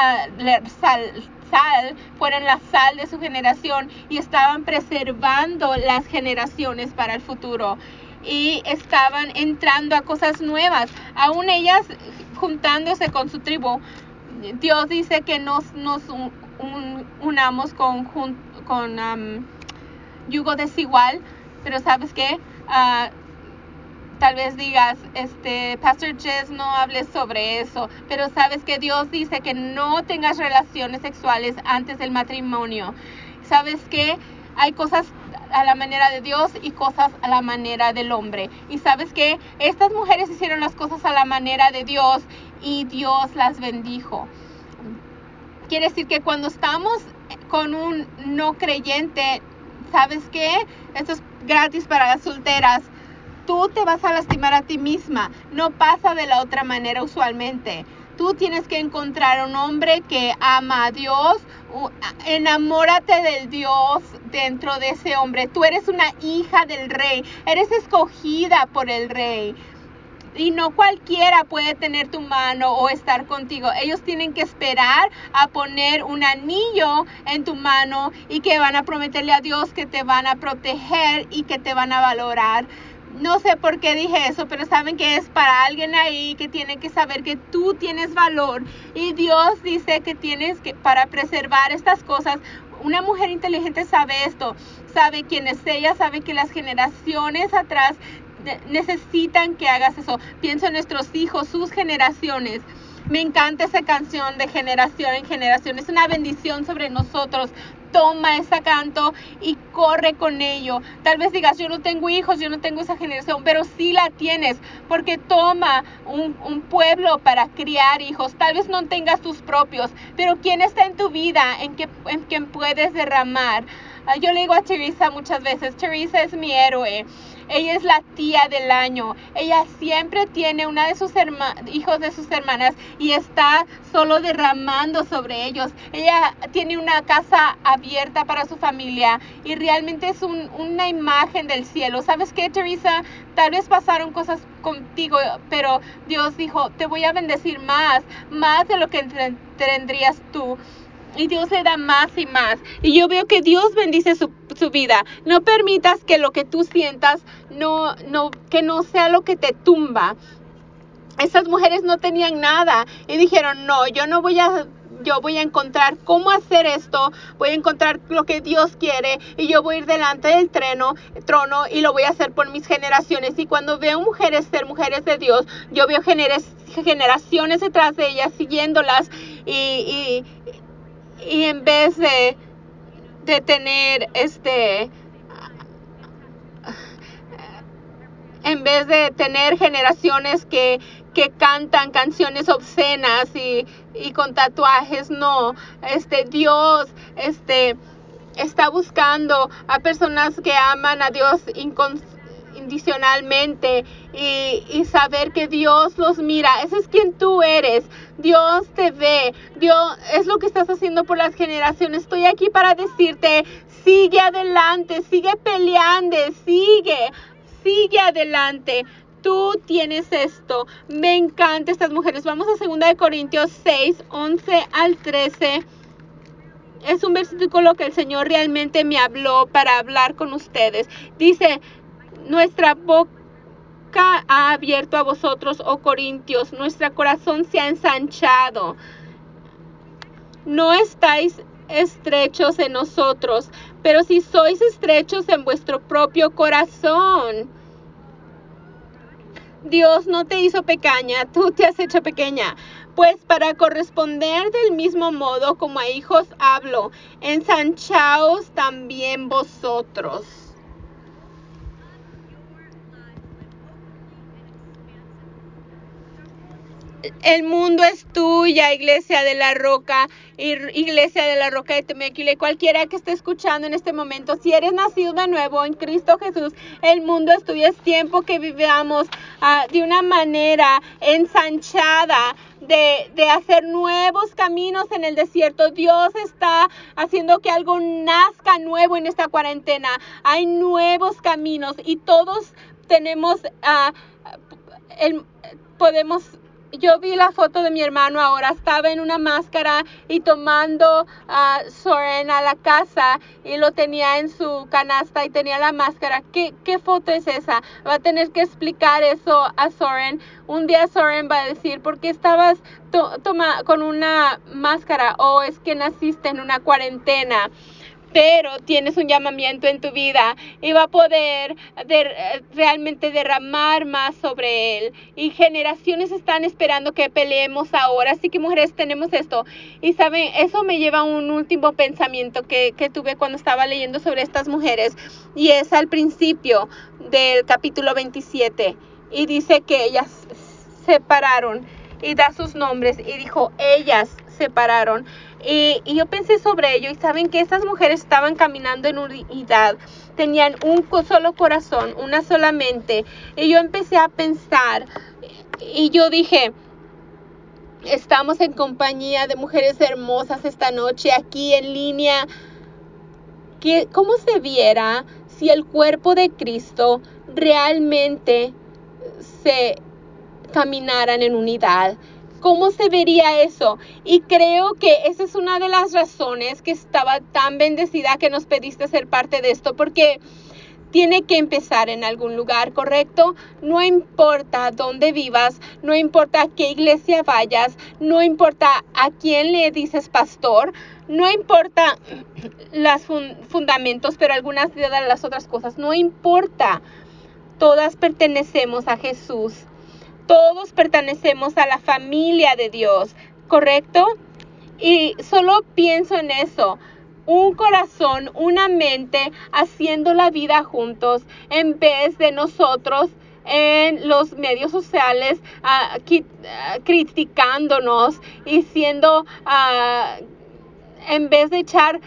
fueron la sal de su generación y estaban preservando las generaciones para el futuro, y estaban entrando a cosas nuevas, aún ellas juntándose con su tribu. Dios dice que nos unamos con yugo desigual, pero ¿sabes qué? Tal vez digas, Pastor Jess, no hables sobre eso, pero sabes que Dios dice que no tengas relaciones sexuales antes del matrimonio. ¿Sabes qué? Hay cosas a la manera de Dios y cosas a la manera del hombre. Y ¿sabes qué? Estas mujeres hicieron las cosas a la manera de Dios y Dios las bendijo. Quiere decir que cuando estamos con un no creyente, ¿sabes qué? Esto es gratis para las solteras. Tú te vas a lastimar a ti misma. No pasa de la otra manera usualmente. Tú tienes que encontrar un hombre que ama a Dios. Enamórate del Dios dentro de ese hombre. Tú eres una hija del rey. Eres escogida por el rey. Y no cualquiera puede tener tu mano o estar contigo. Ellos tienen que esperar a poner un anillo en tu mano y que van a prometerle a Dios que te van a proteger y que te van a valorar. No sé por qué dije eso, pero saben que es para alguien ahí que tiene que saber que tú tienes valor. Y Dios dice que tienes que, para preservar estas cosas, una mujer inteligente sabe esto. Sabe quién es ella, sabe que las generaciones atrás necesitan que hagas eso. Pienso en nuestros hijos, sus generaciones. Me encanta esa canción de generación en generación. Es una bendición sobre nosotros. Toma ese canto y corre con ello. Tal vez digas, yo no tengo hijos, yo no tengo esa generación, pero sí la tienes, porque toma un pueblo para criar hijos. Tal vez no tengas tus propios, pero ¿quién está en tu vida en quien puedes derramar? Yo le digo a Teresa muchas veces, Teresa es mi héroe. Ella es la tía del año. Ella siempre tiene una de sus hijos de sus hermanas y está solo derramando sobre ellos. Ella tiene una casa abierta para su familia y realmente es una imagen del cielo. ¿Sabes qué, Teresa? Tal vez pasaron cosas contigo, pero Dios dijo, te voy a bendecir más de lo que tendrías tú. Y Dios le da más y más. Y yo veo que Dios bendice su vida. No permitas que lo que tú sientas que no sea lo que te tumba. Estas mujeres no tenían nada y dijeron, no, yo voy a encontrar cómo hacer esto, voy a encontrar lo que Dios quiere y yo voy a ir delante del trono y lo voy a hacer por mis generaciones. Y cuando veo mujeres ser mujeres de Dios, yo veo generaciones detrás de ellas siguiéndolas y en vez de tener en vez de tener generaciones que cantan canciones obscenas y con tatuajes, no, Dios está buscando a personas que aman a Dios incondicionalmente y saber que Dios los mira. Ese es quien tú eres. Dios te ve. Dios es lo que estás haciendo por las generaciones. Estoy aquí para decirte, sigue adelante, sigue peleando, sigue adelante. Tú tienes esto. Me encantan estas mujeres. Vamos a 2 Corintios 6, 11 al 13. Es un versículo que el Señor realmente me habló para hablar con ustedes. Dice, nuestra boca ha abierto a vosotros, oh Corintios, nuestro corazón se ha ensanchado. No estáis estrechos en nosotros, pero si sois estrechos en vuestro propio corazón. Dios no te hizo pequeña, tú te has hecho pequeña. Pues para corresponder del mismo modo como a hijos hablo, ensanchaos también vosotros. El mundo es tuya, Iglesia de la Roca, Iglesia de la Roca de Temecula, y cualquiera que esté escuchando en este momento, si eres nacido de nuevo en Cristo Jesús, el mundo es tuyo. Es tiempo que vivamos de una manera ensanchada, de hacer nuevos caminos en el desierto. Dios está haciendo que algo nazca nuevo en esta cuarentena. Hay nuevos caminos y todos tenemos, yo vi la foto de mi hermano ahora, estaba en una máscara y tomando a Soren a la casa y lo tenía en su canasta y tenía la máscara. ¿Qué foto es esa? Va a tener que explicar eso a Soren. Un día Soren va a decir, ¿por qué estabas con una máscara? Es que naciste en una cuarentena. pero tienes un llamamiento en tu vida y va a poder realmente derramar más sobre él. Y generaciones están esperando que peleemos ahora. Así que, mujeres, tenemos esto. Y saben, eso me lleva a un último pensamiento que tuve cuando estaba leyendo sobre estas mujeres. Y es al principio del capítulo 27. Y dice que ellas se pararon y da sus nombres. Y dijo, ellas se pararon. Y yo pensé sobre ello y saben que estas mujeres estaban caminando en unidad, tenían un solo corazón, una sola mente. Y yo empecé a pensar y yo dije, estamos en compañía de mujeres hermosas esta noche aquí en línea. ¿Cómo se viera si el cuerpo de Cristo realmente se caminaran en unidad? ¿Cómo se vería eso? Y creo que esa es una de las razones que estaba tan bendecida que nos pediste ser parte de esto, porque tiene que empezar en algún lugar, ¿correcto? No importa dónde vivas, no importa a qué iglesia vayas, no importa a quién le dices pastor, no importa los fundamentos, pero algunas de las otras cosas, no importa. Todas pertenecemos a Jesús. Todos pertenecemos a la familia de Dios, ¿correcto? Y solo pienso en eso. Un corazón, una mente, haciendo la vida juntos, en vez de nosotros en los medios sociales criticándonos y siendo, en vez de echar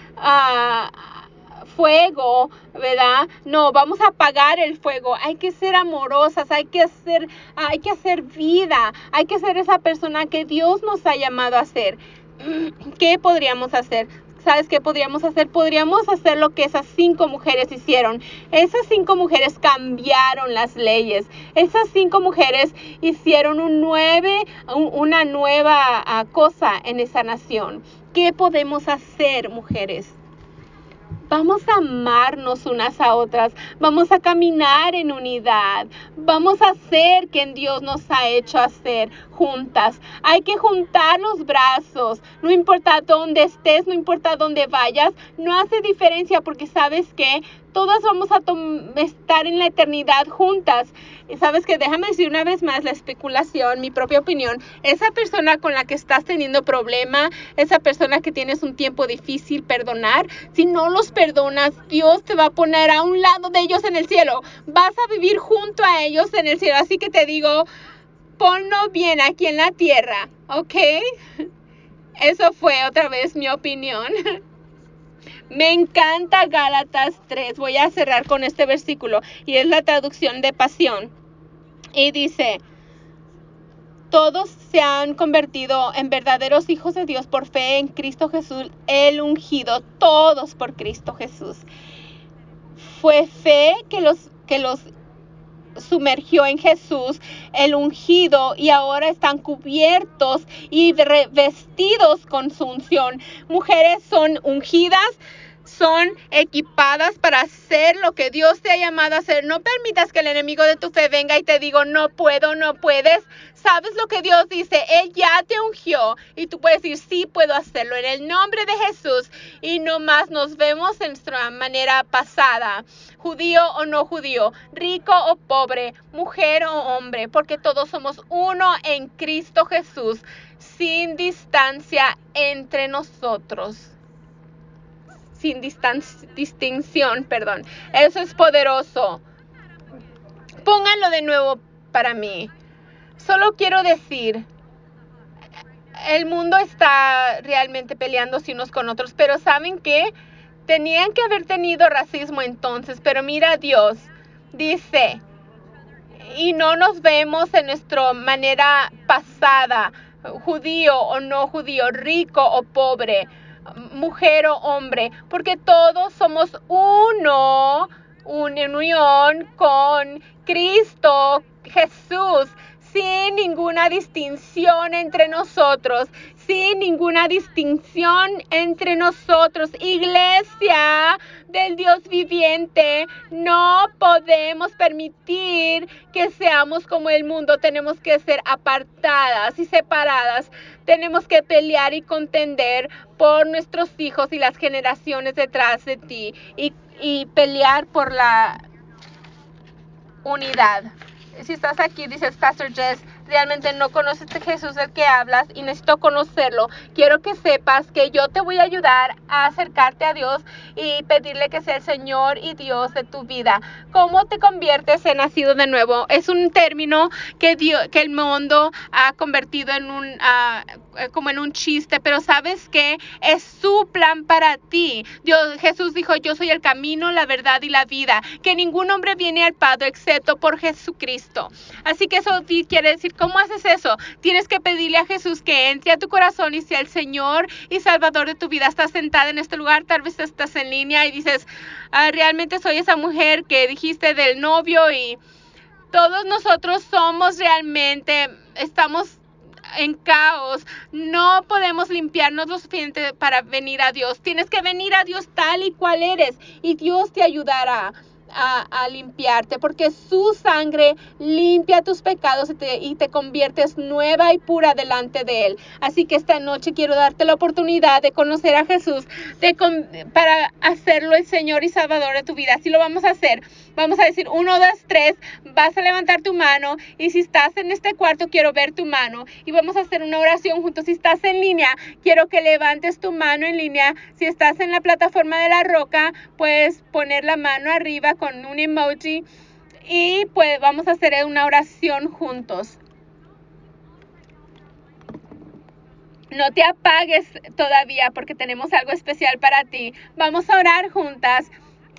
fuego, ¿verdad? No, vamos a apagar el fuego. Hay que ser amorosas, hay que hacer vida, hay que ser esa persona que Dios nos ha llamado a ser. ¿Qué podríamos hacer? ¿Sabes qué podríamos hacer? Podríamos hacer lo que esas 5 mujeres hicieron. Esas 5 mujeres cambiaron las leyes. Esas 5 mujeres hicieron una nueva cosa en esa nación. ¿Qué podemos hacer, mujeres? Vamos a amarnos unas a otras, vamos a caminar en unidad, vamos a hacer quien Dios nos ha hecho hacer juntas. Hay que juntar los brazos, no importa dónde estés, no importa dónde vayas, no hace diferencia porque ¿sabes qué? Todas vamos a estar en la eternidad juntas. Y sabes que déjame decir una vez más la especulación, mi propia opinión. Esa persona con la que estás teniendo problema, esa persona que tienes un tiempo difícil perdonar, si no los perdonas, Dios te va a poner a un lado de ellos en el cielo. Vas a vivir junto a ellos en el cielo. Así que te digo, ponlo bien aquí en la tierra, ¿ok? Eso fue otra vez mi opinión. Me encanta Gálatas 3. Voy a cerrar con este versículo y es la traducción de Pasión. Y dice, todos se han convertido en verdaderos hijos de Dios por fe en Cristo Jesús, el ungido, todos por Cristo Jesús. Fue fe que los sumergió en Jesús, el ungido, y ahora están cubiertos y revestidos con su unción. Mujeres son ungidas, son equipadas para hacer lo que Dios te ha llamado a hacer. No permitas que el enemigo de tu fe venga y te diga, no puedo, no puedes. ¿Sabes lo que Dios dice? Él ya te ungió y tú puedes decir, sí puedo hacerlo en el nombre de Jesús. Y no más nos vemos en nuestra manera pasada, judío o no judío, rico o pobre, mujer o hombre, porque todos somos uno en Cristo Jesús, sin distancia entre nosotros. Sin distinción, perdón. Eso es poderoso. Pónganlo de nuevo para mí. Solo quiero decir, el mundo está realmente peleándose unos con otros, pero ¿saben qué? Tenían que haber tenido racismo entonces, pero mira a Dios, dice, y no nos vemos en nuestra manera pasada, judío o no judío, rico o pobre, mujer o hombre, porque todos somos una unión con Cristo Jesús. sin ninguna distinción entre nosotros, sin ninguna distinción entre nosotros. Iglesia del Dios viviente, no podemos permitir que seamos como el mundo. Tenemos que ser apartadas y separadas. Tenemos que pelear y contender por nuestros hijos y las generaciones detrás de ti, y pelear por la unidad. Si estás aquí, dices, Pastor Jess, realmente no conoces a Jesús del que hablas y necesito conocerlo. Quiero que sepas que yo te voy a ayudar a acercarte a Dios y pedirle que sea el Señor y Dios de tu vida. ¿Cómo te conviertes en nacido de nuevo? Es un término que el mundo ha convertido en como en un chiste, pero ¿sabes qué? Es su plan para ti. Jesús dijo, yo soy el camino, la verdad y la vida, que ningún hombre viene al Padre excepto por Jesucristo. Así que eso quiere decir, ¿cómo haces eso? Tienes que pedirle a Jesús que entre a tu corazón y sea el Señor y Salvador de tu vida. Estás sentada en este lugar, tal vez estás en línea y dices, realmente soy esa mujer que dijiste del novio, y todos nosotros estamos en caos. No podemos limpiarnos lo suficiente para venir a Dios. Tienes que venir a Dios tal y cual eres, y Dios te ayudará a limpiarte, porque su sangre limpia tus pecados y te conviertes nueva y pura delante de Él. Así que esta noche quiero darte la oportunidad de conocer a Jesús, para hacerlo el Señor y Salvador de tu vida. Así lo vamos a hacer. Vamos a decir 1, 2, 3, vas a levantar tu mano, y si estás en este cuarto quiero ver tu mano, y vamos a hacer una oración juntos. Si estás en línea, quiero que levantes tu mano en línea. Si estás en la plataforma de La Roca, puedes poner la mano arriba con un emoji, y pues vamos a hacer una oración juntos. No te apagues todavía, porque tenemos algo especial para ti. Vamos a orar juntas.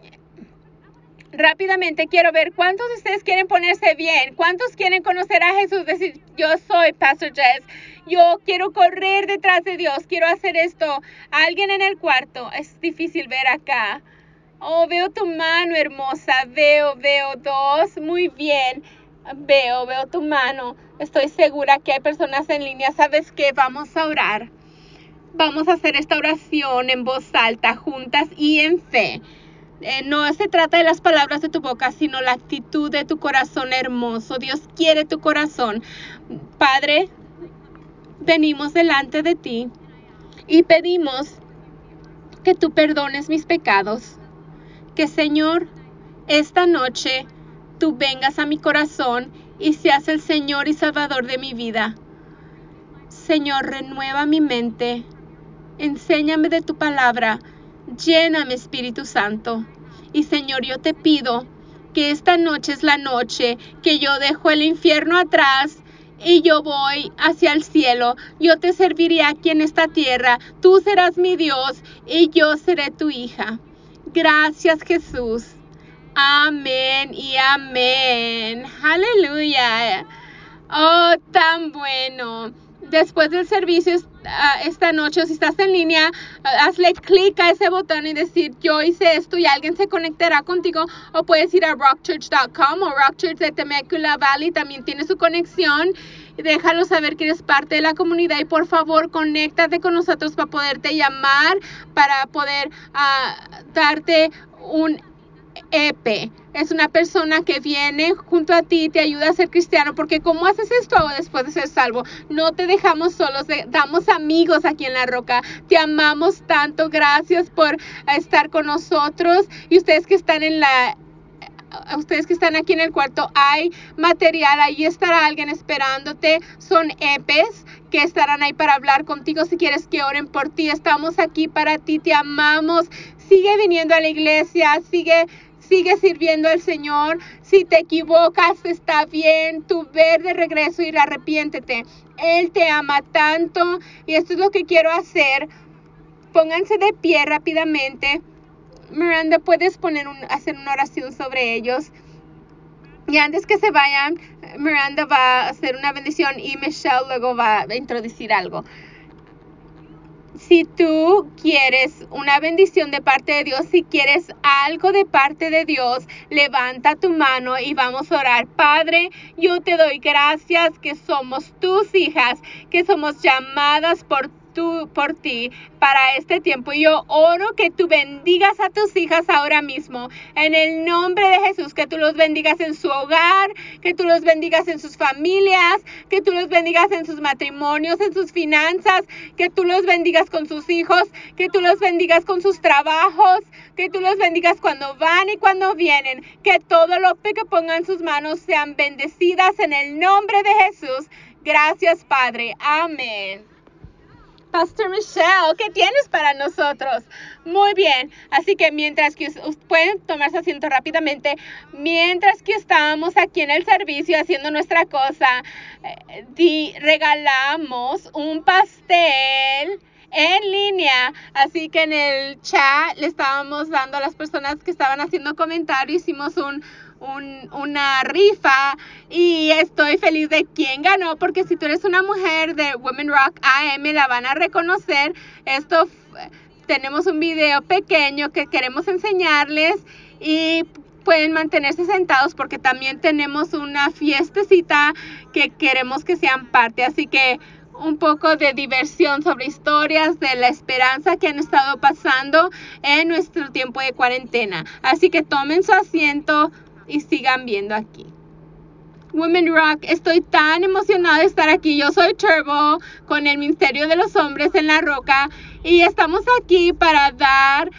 Rápidamente quiero ver cuántos de ustedes quieren ponerse bien, cuántos quieren conocer a Jesús, decir, yo soy Pastor Jess, yo quiero correr detrás de Dios, quiero hacer esto. Alguien en el cuarto, es difícil ver acá. Oh, veo tu mano hermosa, veo 2, muy bien, veo tu mano. Estoy segura que hay personas en línea. ¿Sabes qué? Vamos a orar. Vamos a hacer esta oración en voz alta, juntas y en fe. No se trata de las palabras de tu boca, sino la actitud de tu corazón hermoso. Dios quiere tu corazón. Padre, venimos delante de ti y pedimos que tú perdones mis pecados. Que, Señor, esta noche tú vengas a mi corazón y seas el Señor y Salvador de mi vida. Señor, renueva mi mente. Enséñame de tu palabra. Lléname, Espíritu Santo. Y, Señor, yo te pido que esta noche es la noche que yo dejo el infierno atrás y yo voy hacia el cielo. Yo te serviré aquí en esta tierra. Tú serás mi Dios y yo seré tu hija. Gracias, Jesús. Amén y amén. Aleluya. Oh, tan bueno. Después del servicio esta noche, si estás en línea, hazle clic a ese botón y decir, yo hice esto, y alguien se conectará contigo. O puedes ir a rockchurch.com, o Rock Church de Temecula Valley también tiene su conexión. Déjalo saber que eres parte de la comunidad, y por favor conéctate con nosotros para poderte llamar, para poder darte un EP. Es una persona que viene junto a ti y te ayuda a ser cristiano, porque ¿cómo haces esto después de ser salvo? No te dejamos solos, damos amigos aquí en La Roca. Te amamos tanto. Gracias por estar con nosotros. Y ustedes que están aquí en el cuarto, hay material, ahí estará alguien esperándote. Son EPs que estarán ahí para hablar contigo si quieres que oren por ti. Estamos aquí para ti, te amamos. Sigue viniendo a la iglesia, sigue sirviendo al Señor. Si te equivocas, está bien. Tú ver de regreso y arrepiéntete. Él te ama tanto, y esto es lo que quiero hacer. Pónganse de pie rápidamente. Miranda, puedes hacer una oración sobre ellos. Y antes que se vayan, Miranda va a hacer una bendición y Michelle luego va a introducir algo. Si tú quieres una bendición de parte de Dios, si quieres algo de parte de Dios, levanta tu mano y vamos a orar. Padre, yo te doy gracias que somos tus hijas, que somos llamadas por ti para este tiempo. Yo oro que tú bendigas a tus hijas ahora mismo. En el nombre de Jesús, que tú los bendigas en su hogar, que tú los bendigas en sus familias, que tú los bendigas en sus matrimonios, en sus finanzas, que tú los bendigas con sus hijos, que tú los bendigas con sus trabajos, que tú los bendigas cuando van y cuando vienen, que todo lo que pongan en sus manos sean bendecidas en el nombre de Jesús. Gracias, Padre. Amén. Pastor Michelle, ¿qué tienes para nosotros? Muy bien, así que mientras que pueden tomarse asiento rápidamente, mientras que estábamos aquí en el servicio haciendo nuestra cosa, regalamos un pastel en línea, así que en el chat le estábamos dando a las personas que estaban haciendo comentarios, hicimos una rifa y estoy feliz de quién ganó, porque si tú eres una mujer de Women Rock AM la van a reconocer. Tenemos un video pequeño que queremos enseñarles y pueden mantenerse sentados porque también tenemos una fiestecita que queremos que sean parte, así que un poco de diversión sobre historias de la esperanza que han estado pasando en nuestro tiempo de cuarentena. Así que tomen su asiento y sigan viendo aquí. Women Rock, estoy tan emocionada de estar aquí. Yo soy Turbo con el Ministerio de los Hombres en La Roca y estamos aquí para dar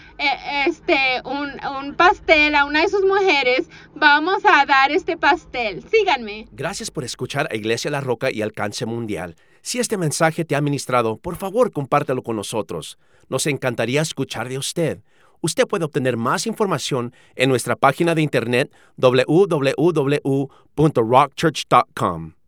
un pastel a una de sus mujeres. Vamos a dar este pastel. Síganme. Gracias por escuchar a Iglesia La Roca y Alcance Mundial. Si este mensaje te ha ministrado, por favor, compártelo con nosotros. Nos encantaría escuchar de usted. Usted puede obtener más información en nuestra página de internet www.rockchurch.com.